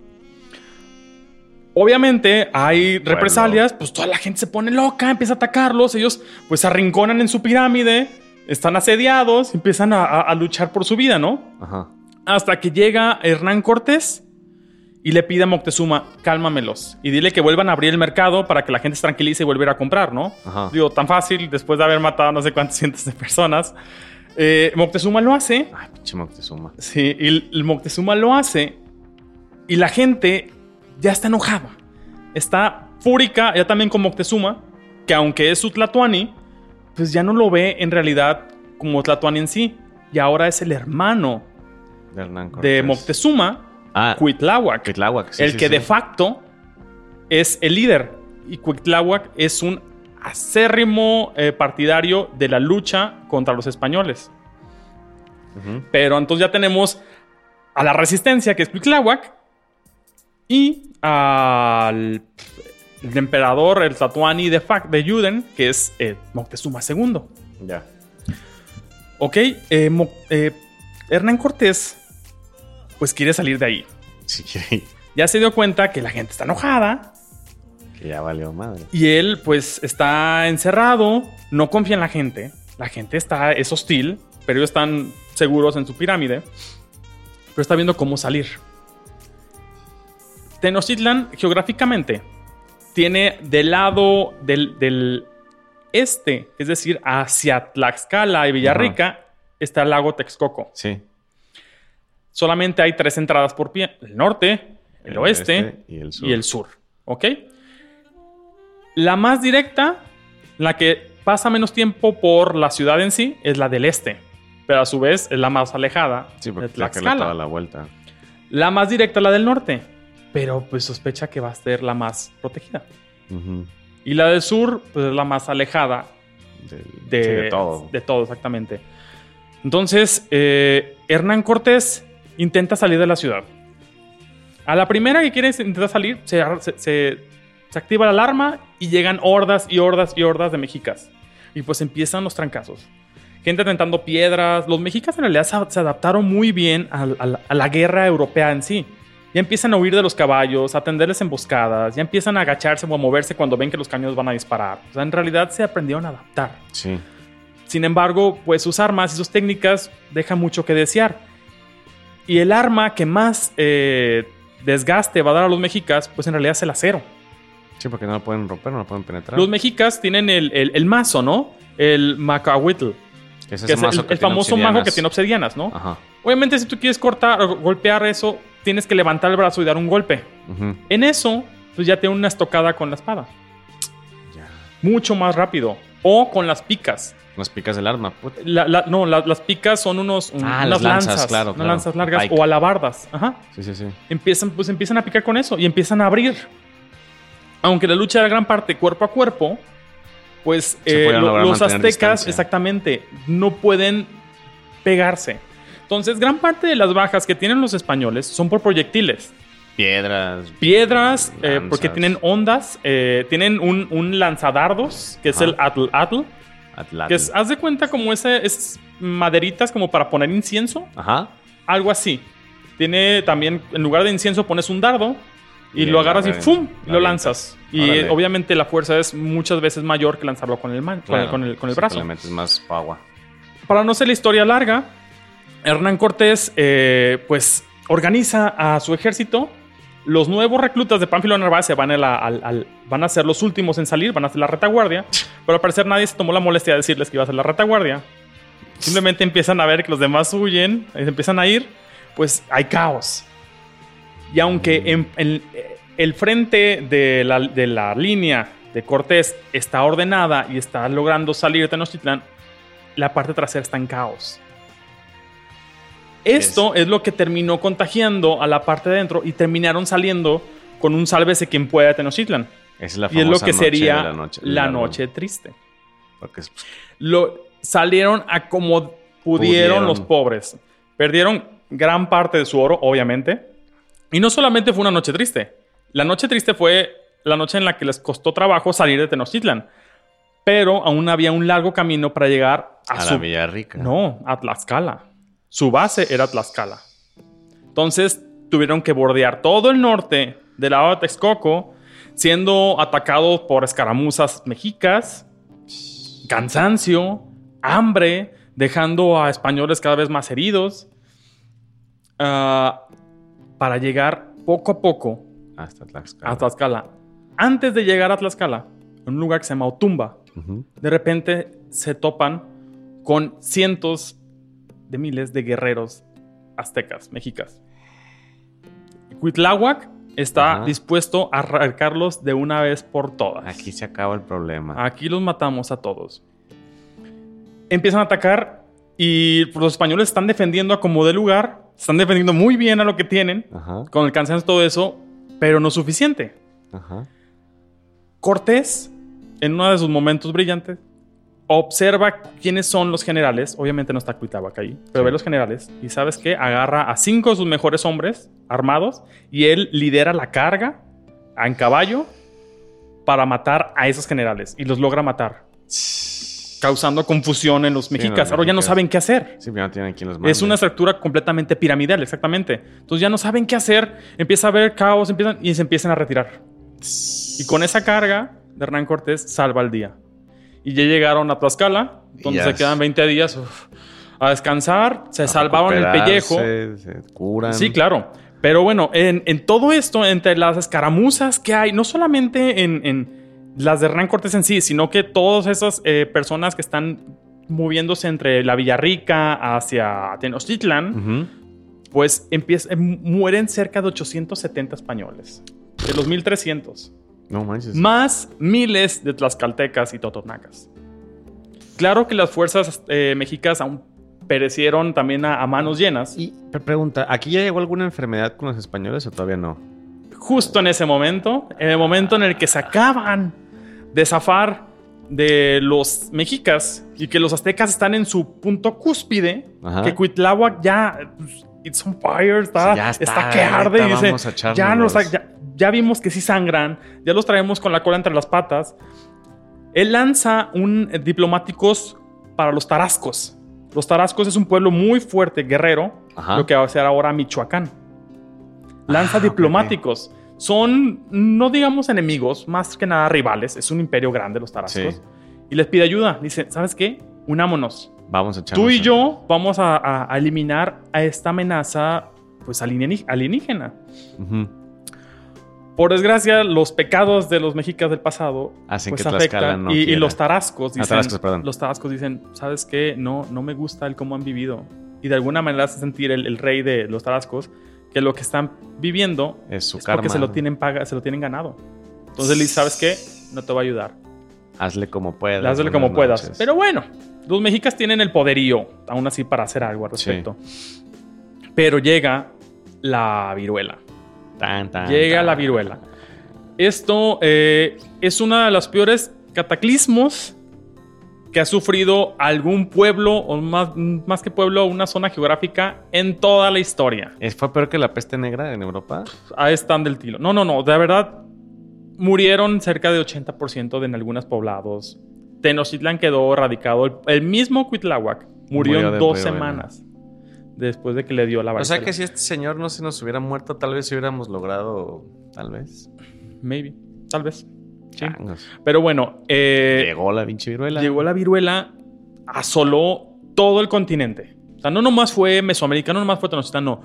Obviamente hay represalias, pues toda la gente se pone loca, empieza a atacarlos, ellos pues se arrinconan en su pirámide, están asediados, empiezan a luchar por su vida, ¿no? Hasta que llega Hernán Cortés y le pide a Moctezuma, cálmamelos y dile que vuelvan a abrir el mercado para que la gente se tranquilice y vuelva a comprar, ¿no? Digo, tan fácil después de haber matado no sé cuántos cientos de personas. Moctezuma lo hace. Ay, pinche Moctezuma. Sí, y el Moctezuma lo hace y la gente ya está enojada. Está fúrica ya también con Moctezuma, que aunque es su tlatoani, pues ya no lo ve en realidad como tlatoani en sí. Y ahora es el hermano de Moctezuma, Cuitláhuac, el que de facto es el líder. Y Cuitláhuac es un acérrimo partidario de la lucha contra los españoles. Pero entonces ya tenemos a la resistencia, que es Cuitláhuac, y al emperador, el tlatoani de Yuden, que es Moctezuma II. Ya. Ok, Hernán Cortés pues quiere salir de ahí. Sí, quiere ir. Ya se dio cuenta que la gente está enojada. Que ya valió madre. Y él pues está encerrado, no confía en la gente. La gente es hostil, pero ellos están seguros en su pirámide. Pero está viendo cómo salir. Tenochtitlan, geográficamente, tiene del lado del este, es decir, hacia Tlaxcala y Villarrica, está el lago Texcoco. Sí. Solamente hay 3 entradas por pie: el norte, el oeste y el sur. ¿Ok? La más directa, la que pasa menos tiempo por la ciudad en sí, es la del este. pero a su vez es la más alejada Sí, de porque Tlaxcala. le toda la vuelta. La más directa, la del norte, pero pues sospecha que va a ser la más protegida. Ujú. Y la del sur, pues es la más alejada Sí, de todo. De todo, exactamente. Entonces, Hernán Cortés intenta salir de la ciudad. A la primera que quiere intentar salir, se activa la alarma y llegan hordas y hordas y hordas de mexicas. Y pues empiezan los trancazos. Gente aventando piedras. Los mexicas en realidad se adaptaron muy bien a la guerra europea en sí. Ya empiezan a huir de los caballos, a tenderles emboscadas, ya empiezan a agacharse o a moverse cuando ven que los cañones van a disparar. O sea, en realidad se aprendieron a adaptar. Sí. Sin embargo, pues sus armas y sus técnicas dejan mucho que desear. Y el arma que más desgaste va a dar a los mexicas, pues en realidad es el acero. Sí, porque no la pueden romper, no la pueden penetrar. Los mexicas tienen el mazo, ¿no? El macahuitl, Que es que es mazo el famoso mago que tiene obsidianas, ¿no? Ajá. Obviamente, si tú quieres cortar o golpear eso, tienes que levantar el brazo y dar un golpe. Ujú. En eso, pues ya tiene una estocada con la espada. Ya. Mucho más rápido. O con las picas. Las picas del arma. Puta. Las picas son unas las lanzas, claro, unas claro. lanzas largas Pike. o alabardas. Ajá. Sí. Empiezan a picar con eso y empiezan a abrir. Aunque la lucha era gran parte cuerpo a cuerpo, pues Se podían lograr los mantener aztecas, distancia. exactamente, no pueden pegarse. Entonces, gran parte de las bajas que tienen los españoles son por proyectiles. Piedras. Piedras, Lanzas. porque tienen ondas, tienen un lanzadardos, que es Ajá. el atl, Atlas. que es, haz de cuenta como esas maderitas como para poner incienso, Ajá. algo así. Tiene también, en lugar de incienso pones un dardo y Y lo la agarras y re- ¡fum! Y la lo avientas. lanzas. Y Órale. obviamente la fuerza es muchas veces mayor que lanzarlo con el Claro. con el Sí, brazo. Le metes más agua. Para no ser la historia larga, Hernán Cortés pues organiza a su ejército. Los nuevos reclutas de Pánfilo de Narváez van a ser los últimos en salir, van a ser la retaguardia. Pero al parecer nadie se tomó la molestia de decirles que iba a ser la retaguardia. Simplemente empiezan a ver que los demás huyen, y se empiezan a ir, pues hay caos. Y aunque en el frente de la línea de Cortés está ordenada y está logrando salir de Tenochtitlán, la parte trasera está en caos. Esto es lo que terminó contagiando a la parte de adentro y terminaron saliendo con un sálvese quien pueda de Tenochtitlan. Esa es la Y es lo famosa que noche sería de la noche. la noche triste. Porque es- Salieron a como pudieron los pobres. Perdieron gran parte de su oro, obviamente. Y no solamente fue una noche triste. La noche triste fue la noche en la que les costó trabajo salir de Tenochtitlan. Pero aún había un largo camino para llegar a su... la Villa Rica. No, a Tlaxcala. Su base era Tlaxcala. Entonces tuvieron que bordear todo el norte del lado de Texcoco, siendo atacados por escaramuzas mexicas, cansancio, hambre, dejando a españoles cada vez más heridos, para llegar poco a poco Hasta Tlaxcala. a Tlaxcala. Antes de llegar a Tlaxcala, en un lugar que se llama Otumba, Ujú. de repente se topan con cientos de miles de guerreros aztecas, mexicas. Cuitláhuac está Ajá. dispuesto a arrancarlos de una vez por todas. Aquí se acaba el problema. Aquí los matamos a todos. Empiezan a atacar y los españoles están defendiendo a como de lugar. Están defendiendo muy bien a lo que tienen, Ajá. con el cansancio y todo eso, pero no suficiente. Ajá. Cortés, en uno de sus momentos brillantes, observa quiénes son los generales. Obviamente no está Cuitláhuac ahí, pero Sí. ve los generales. Y ¿sabes qué? Agarra a 5 de sus mejores hombres armados y él lidera la carga en caballo para matar a esos generales. Y los logra matar, causando confusión en los mexicas. Ahora ya no mexicas. saben qué hacer. Sí, pero no tienen quien los mande. Es una estructura completamente piramidal, exactamente. Entonces ya no saben qué hacer. Empieza a haber caos y se empiezan a retirar. Y con esa carga de Hernán Cortés salva el día. Y ya llegaron a Tlaxcala, donde Ya se quedan 20 días a descansar. Se A salvaron el pellejo. recuperarse, se curan. Sí, claro. Pero bueno, en todo esto, entre las escaramuzas que hay, no solamente en las de Hernán Cortés en sí, sino que todas esas personas que están moviéndose entre la Villarrica hacia Tenochtitlan, Ujú. pues mueren cerca de 870 españoles. De los 1300. No manches. Más miles de tlaxcaltecas y totonacas. Claro que las fuerzas mexicas aún perecieron también a manos llenas. Y pregunta, ¿aquí ya llegó alguna enfermedad con los españoles o todavía no? Justo en ese momento, en el momento en el que se acaban de zafar de los mexicas y que los aztecas están en su punto cúspide, Ajá. que Cuitláhuac ya it's on fire, está que arde y dice, ya vimos que sí sangran, ya los traemos con la cola entre las patas. Él lanza diplomáticos para los tarascos. Los tarascos es un pueblo muy fuerte, guerrero, Ajá. lo que va a ser ahora Michoacán. Lanza diplomáticos. Okay. Son, no digamos enemigos, más que nada rivales. Es un imperio grande los tarascos. Sí. Y les pide ayuda. Dice, ¿sabes qué? Unámonos. Vamos a echarnos. Tú y yo vamos a eliminar a esta amenaza pues alienígena. Uh-huh. Por desgracia, los pecados de los mexicas del pasado hacen pues que Tlaxcala no y los tarascos dicen, los tarascos dicen, ¿sabes qué? No me gusta el cómo han vivido. Y de alguna manera hace sentir el rey de los tarascos que lo que están viviendo es su karma. Porque se lo tienen ganado. Entonces le dice, ¿sabes qué? No te va a ayudar. Hazle como puedas. Hazle como puedas. Pero bueno, los mexicas tienen el poderío, aún así, para hacer algo al respecto. Sí. Pero llega la viruela. Llega la viruela. Esto es uno de los peores cataclismos que ha sufrido algún pueblo, o más que pueblo, una zona geográfica en toda la historia. ¿Fue peor que la peste negra en Europa? Ahí están del tiro. No. De verdad, murieron cerca de 80% en algunos poblados. Tenochtitlan quedó erradicado. El mismo Cuitláhuac murió en 2 semanas. Después de que le dio la varicela. O sea que si este señor no se nos hubiera muerto, tal vez hubiéramos logrado, tal vez. Maybe, tal vez. Sí. Changos. Pero bueno. Llegó la pinche viruela. Llegó la viruela, asoló todo el continente. O sea, no nomás fue Mesoamérica, no nomás fue Tenochtitlan, no.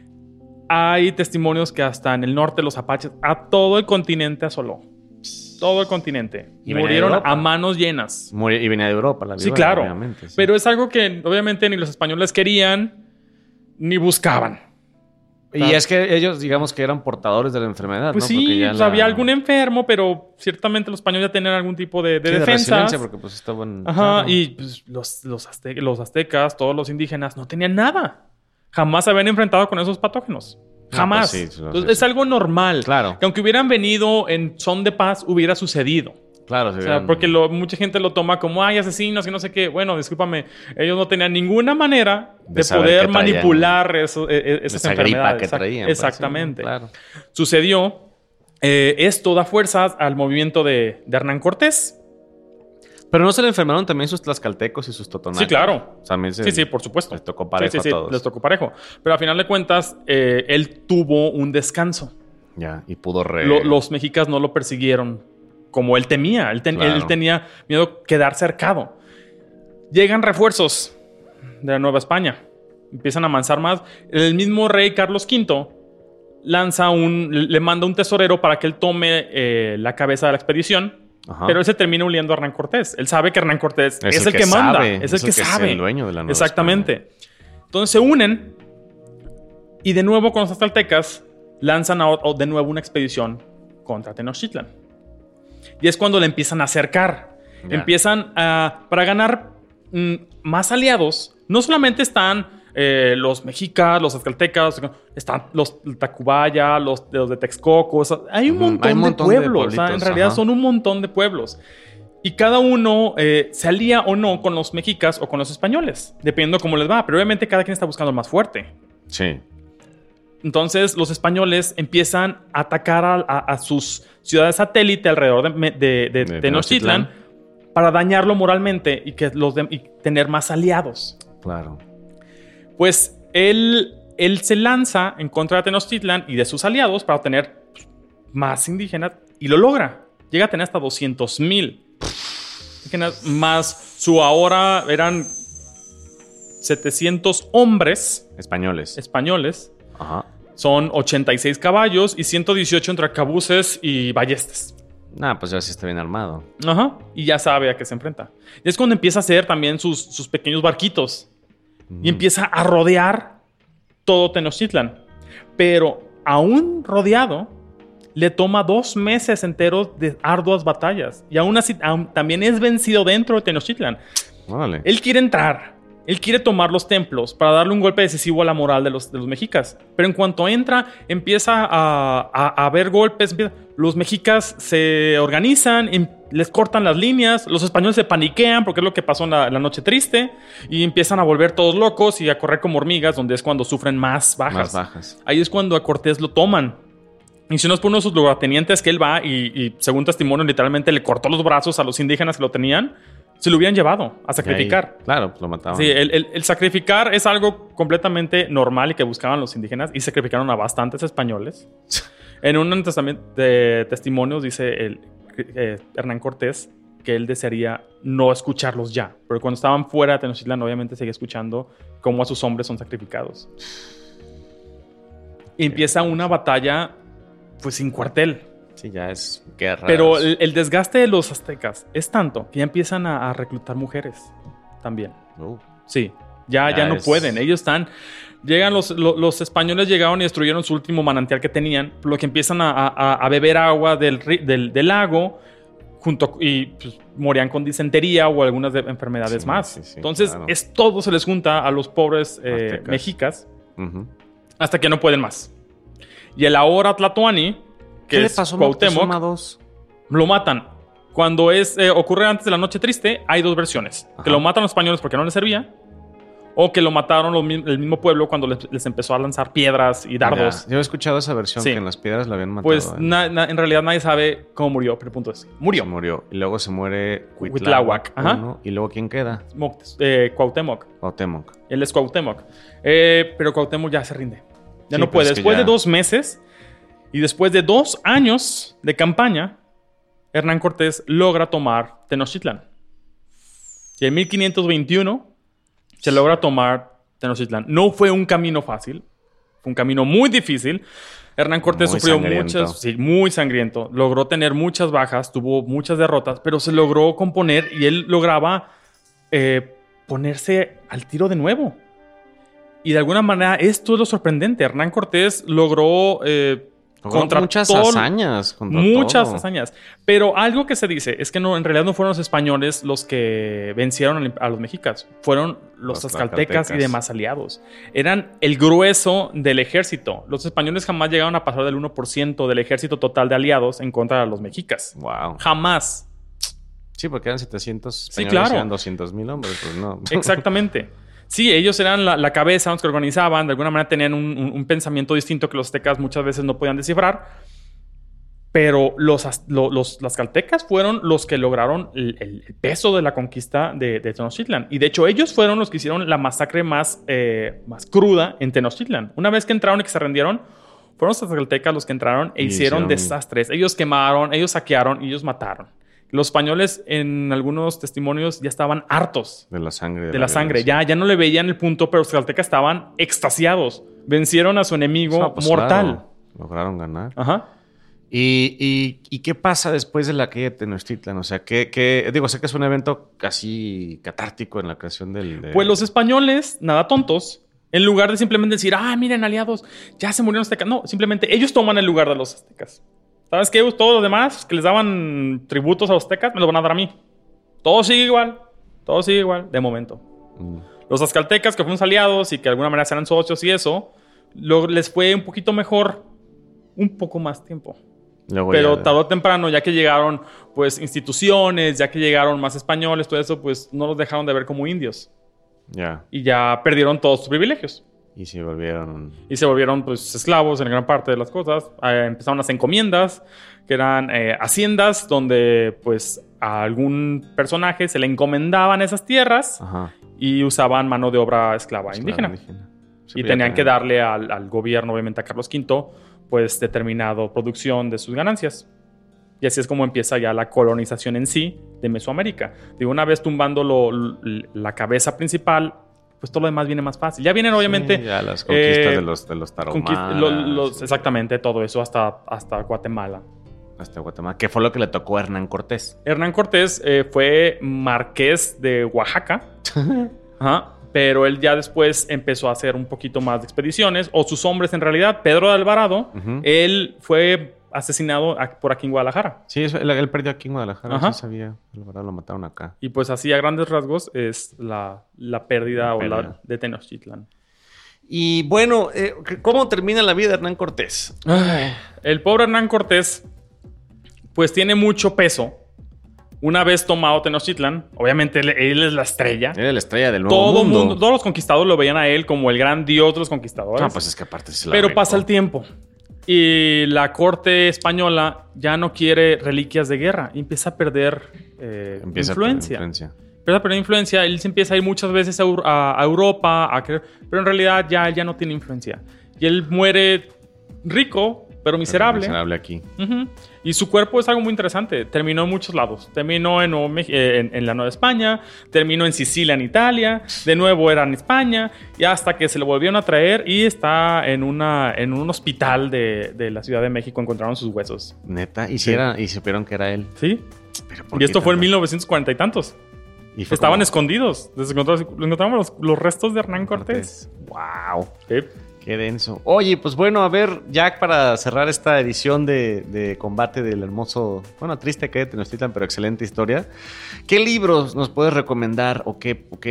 Hay testimonios que hasta en el norte los apaches, a todo el continente asoló. Todo el continente. Y murieron a manos llenas. Y venía de Europa la viruela. Sí, claro. Obviamente, sí. Pero es algo que obviamente ni los españoles querían ni buscaban. Y es que ellos, digamos que eran portadores de la enfermedad, pues ¿no? Sí, ya había algún enfermo, pero ciertamente los españoles ya tenían algún tipo de defensa. Porque pues estaban... Ajá, y pues, los aztecas, todos los indígenas, no tenían nada. Jamás se habían enfrentado con esos patógenos. Jamás. Pues sí, Entonces, es algo normal. Claro. Que aunque hubieran venido en son de paz, hubiera sucedido. Claro, o sea, porque mucha gente lo toma como, ay, asesinos y no sé qué. Bueno, discúlpame, ellos no tenían ninguna manera de poder manipular esas enfermedades. Que traían, exactamente. Pues, sí, claro. Sucedió. Esto da fuerzas al movimiento de Hernán Cortés. Pero no se le enfermaron también sus tlaxcaltecos y sus totonacos. Sí, claro. O sea, sí, por supuesto. Les tocó parejo a todos. Les tocó parejo. Pero a final de cuentas, él tuvo un descanso. Ya, y pudo Los mexicas no lo persiguieron como él temía. Él tenía miedo de quedar cercado. Llegan refuerzos de la Nueva España. Empiezan a avanzar más. El mismo rey Carlos V le manda un tesorero para que él tome la cabeza de la expedición. Ajá. Pero él se termina uniendo a Hernán Cortés. Él sabe que Hernán Cortés es el que manda. Es el que sabe. Es el dueño de la Nueva Exactamente. España. Entonces se unen y de nuevo con los aztecas lanzan de nuevo una expedición contra Tenochtitlan. Y es cuando le empiezan a acercar. Yeah. Empiezan para ganar más aliados. No solamente están los mexicas, los aztecas, están los Tacubaya, los de Texcoco. O sea, hay un montón de pueblos. O sea, en realidad son un montón de pueblos. Y cada uno se alía o no con los mexicas o con los españoles, dependiendo cómo les va. Pero obviamente cada quien está buscando el más fuerte. Sí. Entonces los españoles empiezan a atacar a sus ciudades satélite alrededor de Tenochtitlan para dañarlo moralmente y tener más aliados. Claro. Pues él se lanza en contra de Tenochtitlan y de sus aliados para obtener más indígenas y lo logra. Llega a tener hasta 200,000 indígenas, más su ahora eran 700 hombres españoles. Ajá. Son 86 caballos y 118 entre arcabuces y ballestas. Pues ya sí está bien armado. Ajá. Y ya sabe a qué se enfrenta. Y es cuando empieza a hacer también sus pequeños barquitos. Y empieza a rodear todo Tenochtitlan. Pero aún rodeado, le toma 2 meses enteros de arduas batallas. Y aún así también es vencido dentro de Tenochtitlan. Vale. Él quiere entrar. Él quiere tomar los templos para darle un golpe decisivo a la moral de los mexicas. Pero en cuanto entra, empieza a haber golpes. Los mexicas se organizan, les cortan las líneas. Los españoles se paniquean porque es lo que pasó en la Noche Triste. Y empiezan a volver todos locos y a correr como hormigas, donde es cuando sufren más bajas. Ahí es cuando a Cortés lo toman. Y si no es por uno de sus lugartenientes que él va y según testimonio, literalmente le cortó los brazos a los indígenas que lo tenían. Se lo hubieran llevado a sacrificar. Ahí, claro, pues lo mataban. Sí, el sacrificar es algo completamente normal y que buscaban los indígenas y sacrificaron a bastantes españoles. En un de testimonios dice Hernán Cortés que él desearía no escucharlos ya. Pero cuando estaban fuera de Tenochtitlan, obviamente seguía escuchando cómo a sus hombres son sacrificados. Y empieza una batalla pues sin cuartel. Sí, ya es guerra. Pero el desgaste de los aztecas es tanto que ya empiezan a reclutar mujeres también. Sí, ya no pueden. Ellos están... Llegan los españoles llegaron y destruyeron su último manantial que tenían, por lo que empiezan a beber agua del lago y pues, morían con disentería o algunas enfermedades más. Sí, entonces, claro. Todo se les junta a los pobres mexicas hasta que no pueden más. Y el ahora Tlatoani, ¿qué le pasó a Cuauhtémoc? Lo matan. Cuando ocurre antes de la Noche Triste, hay dos versiones. Ajá. Que lo matan los españoles porque no les servía, o que lo mataron el mismo pueblo cuando les empezó a lanzar piedras y dardos. Yo he escuchado esa versión, que en las piedras lo habían matado. Pues en realidad nadie sabe cómo murió, pero el punto es, murió. Se murió. Y luego se muere Cuitláhuac. Y luego ¿quién queda? Cuauhtémoc. Él es Cuauhtémoc. Pero Cuauhtémoc ya se rinde. Ya no puede. Después de 2 meses y después de 2 años de campaña, Hernán Cortés logra tomar Tenochtitlan. Y en 1521 se logra tomar Tenochtitlan. No fue un camino fácil. Fue un camino muy difícil. Hernán Cortés sufrió muchas... Sí, muy sangriento. Logró tener muchas bajas, tuvo muchas derrotas, pero se logró componer y él lograba ponerse al tiro de nuevo. Y de alguna manera esto es lo sorprendente. Hernán Cortés logró... contra muchas hazañas. Muchas hazañas. Pero algo que se dice es que en realidad no fueron los españoles los que vencieron a los mexicas. Fueron los tlaxcaltecas y demás aliados. Eran el grueso del ejército. Los españoles jamás llegaron a pasar del 1% del ejército total de aliados en contra de los mexicas. Wow. Jamás. Sí, porque eran 700 españoles, sí, claro. Eran 200,000 hombres. Pues no. Exactamente. Sí, ellos eran la cabeza, los que organizaban, de alguna manera tenían un pensamiento distinto que los aztecas muchas veces no podían descifrar, pero los tlaxcaltecas fueron los que lograron el peso de la conquista de Tenochtitlan. Y de hecho ellos fueron los que hicieron la masacre más cruda en Tenochtitlan. Una vez que entraron y que se rendieron, fueron los tlaxcaltecas los que entraron e hicieron desastres. Ellos quemaron, ellos saquearon y ellos mataron. Los españoles en algunos testimonios ya estaban hartos de la sangre. De la sangre. Ya no le veían el punto, pero los tlaxcaltecas estaban extasiados. Vencieron a su enemigo mortal. Claro. Lograron ganar. Ajá. ¿Y qué pasa después de la caída de Tenochtitlan? O sea, sé que es un evento casi catártico en la creación Pues los españoles, nada tontos, en lugar de simplemente decir, miren, aliados, ya se murieron los aztecas. No, simplemente ellos toman el lugar de los aztecas. ¿Sabes qué? Todos los demás que les daban tributos a los aztecas me los van a dar a mí. Todo sigue igual, de momento. Los azcaltecas, que fueron aliados y que de alguna manera eran socios y eso, les fue un poquito mejor, un poco más tiempo. Pero tarde o temprano, ya que llegaron pues instituciones, ya que llegaron más españoles, todo eso, pues no los dejaron de ver como indios. Y ya perdieron todos sus privilegios. Y se volvieron pues esclavos en gran parte de las cosas. Empezaron las encomiendas, que eran haciendas donde pues a algún personaje se le encomendaban esas tierras. Ajá. Y usaban mano de obra esclava indígena. Y tenían que darle al gobierno, obviamente a Carlos V, pues determinado producción de sus ganancias. Y así es como empieza ya la colonización en sí de Mesoamérica. Una vez tumbando la cabeza principal, pues todo lo demás viene más fácil. Ya vienen, obviamente... Sí, ya las conquistas de los tarahumaras. Exactamente, todo eso hasta Guatemala. Hasta Guatemala. ¿Qué fue lo que le tocó a Hernán Cortés? Hernán Cortés fue marqués de Oaxaca. Ajá. Pero él ya después empezó a hacer un poquito más de expediciones. O sus hombres, en realidad. Pedro de Alvarado, él fue asesinado por aquí en Guadalajara. Sí, él perdió aquí en Guadalajara, Ajá. sí sabía. La verdad lo mataron acá. Y pues así a grandes rasgos es la pérdida de Tenochtitlan. Y bueno, ¿cómo termina la vida de Hernán Cortés? Ay, el pobre Hernán Cortés pues tiene mucho peso. Una vez tomado Tenochtitlan, obviamente él es la estrella. Era la estrella del nuevo mundo. Todos los conquistadores lo veían a él como el gran dios de los conquistadores. No, pues es que aparte se la Pero rifó. pasa el tiempo y la corte española ya no quiere reliquias de guerra y empieza a perder influencia. Empieza a perder influencia. Él se empieza a ir muchas veces a Europa, pero en realidad ya no tiene influencia. Y él muere rico, pero miserable. Miserable aquí. Uh-huh. Y su cuerpo es algo muy interesante. Terminó en muchos lados. Terminó en la Nueva España, terminó en Sicilia, en Italia, de nuevo era en España, y hasta que se lo volvieron a traer y está en un hospital de la Ciudad de México. Encontraron sus huesos. Neta, y Sí. y supieron que era él. ¿Sí? Pero ¿por Y qué esto fue en tanto? 1940 y tantos. Y fue Estaban como- escondidos. Encontramos los restos de Hernán Cortés. Wow. Sí. Qué denso. Oye, pues bueno, a ver, ya para cerrar esta edición de combate del hermoso, bueno, triste que de Tenochtitlan, pero excelente historia. ¿Qué libros nos puedes recomendar o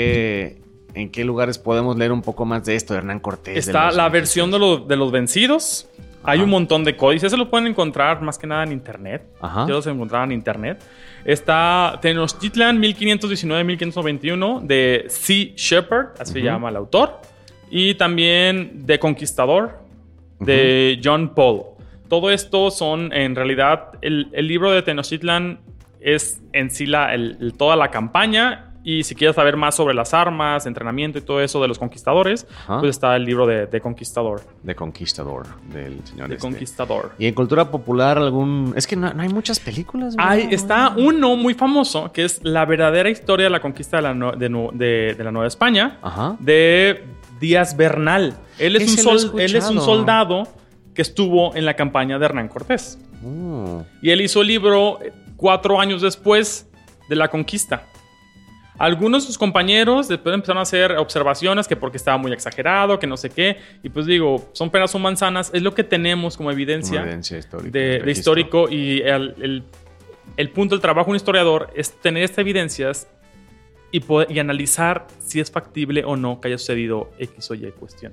en qué lugares podemos leer un poco más de esto de Hernán Cortés? Está la versión de los vencidos. Hay Ajá. un montón de códices. Se lo pueden encontrar más que nada en internet. Ajá. Yo los encontraba en internet. Está Tenochtitlan 1519-1521 de C. Shepard, así se llama el autor. Y también The Conquistador de John Paul. Todo esto son, en realidad, el libro de Tenochtitlan es en sí toda la campaña. Y si quieres saber más sobre las armas, entrenamiento y todo eso de los conquistadores, Ajá. pues está el libro de Conquistador. De Conquistador, del señor De Conquistador. Y en cultura popular algún... Es que no hay muchas películas. ¿verdad? Está uno muy famoso que es la verdadera historia de la conquista de la Nueva España. Ajá. De Díaz Bernal. Él es Ese lo he él es un escuchado. soldado que estuvo en la campaña de Hernán Cortés. Y él hizo el libro 4 años después de la conquista. Algunos de sus compañeros después empezaron a hacer observaciones que porque estaba muy exagerado, que no sé qué. Y pues digo, son peras o manzanas. Es lo que tenemos como evidencia, histórica. de registro. histórico. Y el punto del trabajo de un historiador es tener estas evidencias y analizar si es factible o no que haya sucedido X o Y cuestión.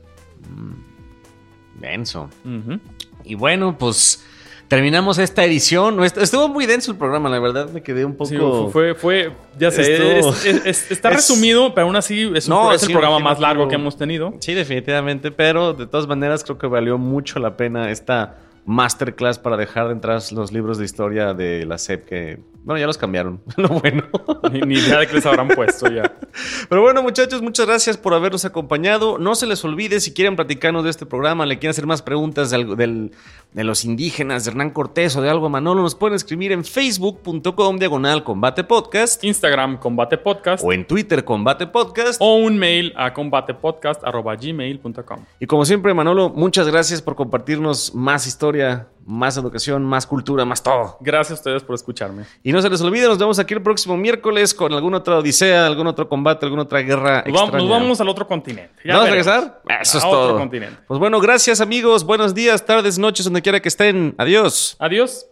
Denso. Uh-huh. Y bueno, pues terminamos esta edición. Estuvo muy denso el programa, la verdad. Me quedé un poco... Sí, ya sé, está resumido, pero aún así es el programa más largo que hemos tenido. Sí, definitivamente, pero de todas maneras creo que valió mucho la pena esta masterclass para dejar de entrar los libros de historia de la SEP que, bueno, ya los cambiaron. Lo bueno. Ni idea de que les habrán puesto ya. Pero bueno, muchachos, muchas gracias por habernos acompañado. No se les olvide, si quieren platicarnos de este programa, le quieren hacer más preguntas de los indígenas, de Hernán Cortés o de algo a Manolo, nos pueden escribir en facebook.com/Combate Podcast, Instagram Combate Podcast o en Twitter Combate Podcast. o un mail a combatepodcast@gmail.com. Y como siempre, Manolo, muchas gracias por compartirnos más historia, más educación, más cultura, más todo. Gracias a ustedes por escucharme. Y no se les olvide, nos vemos aquí el próximo miércoles con alguna otra odisea, algún otro combate, alguna otra guerra extraña. Nos vamos al otro continente. Ya ¿Vamos a veremos. regresar? Eso es A todo. otro continente. Pues bueno, gracias amigos, buenos días, tardes, noches, donde quiera que estén. Adiós. Adiós.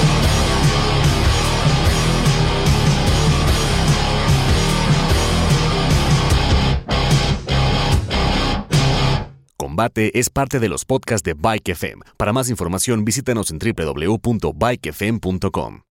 Combate es parte de los podcasts de Bike FM. Para más información, visítanos en www.bikefm.com.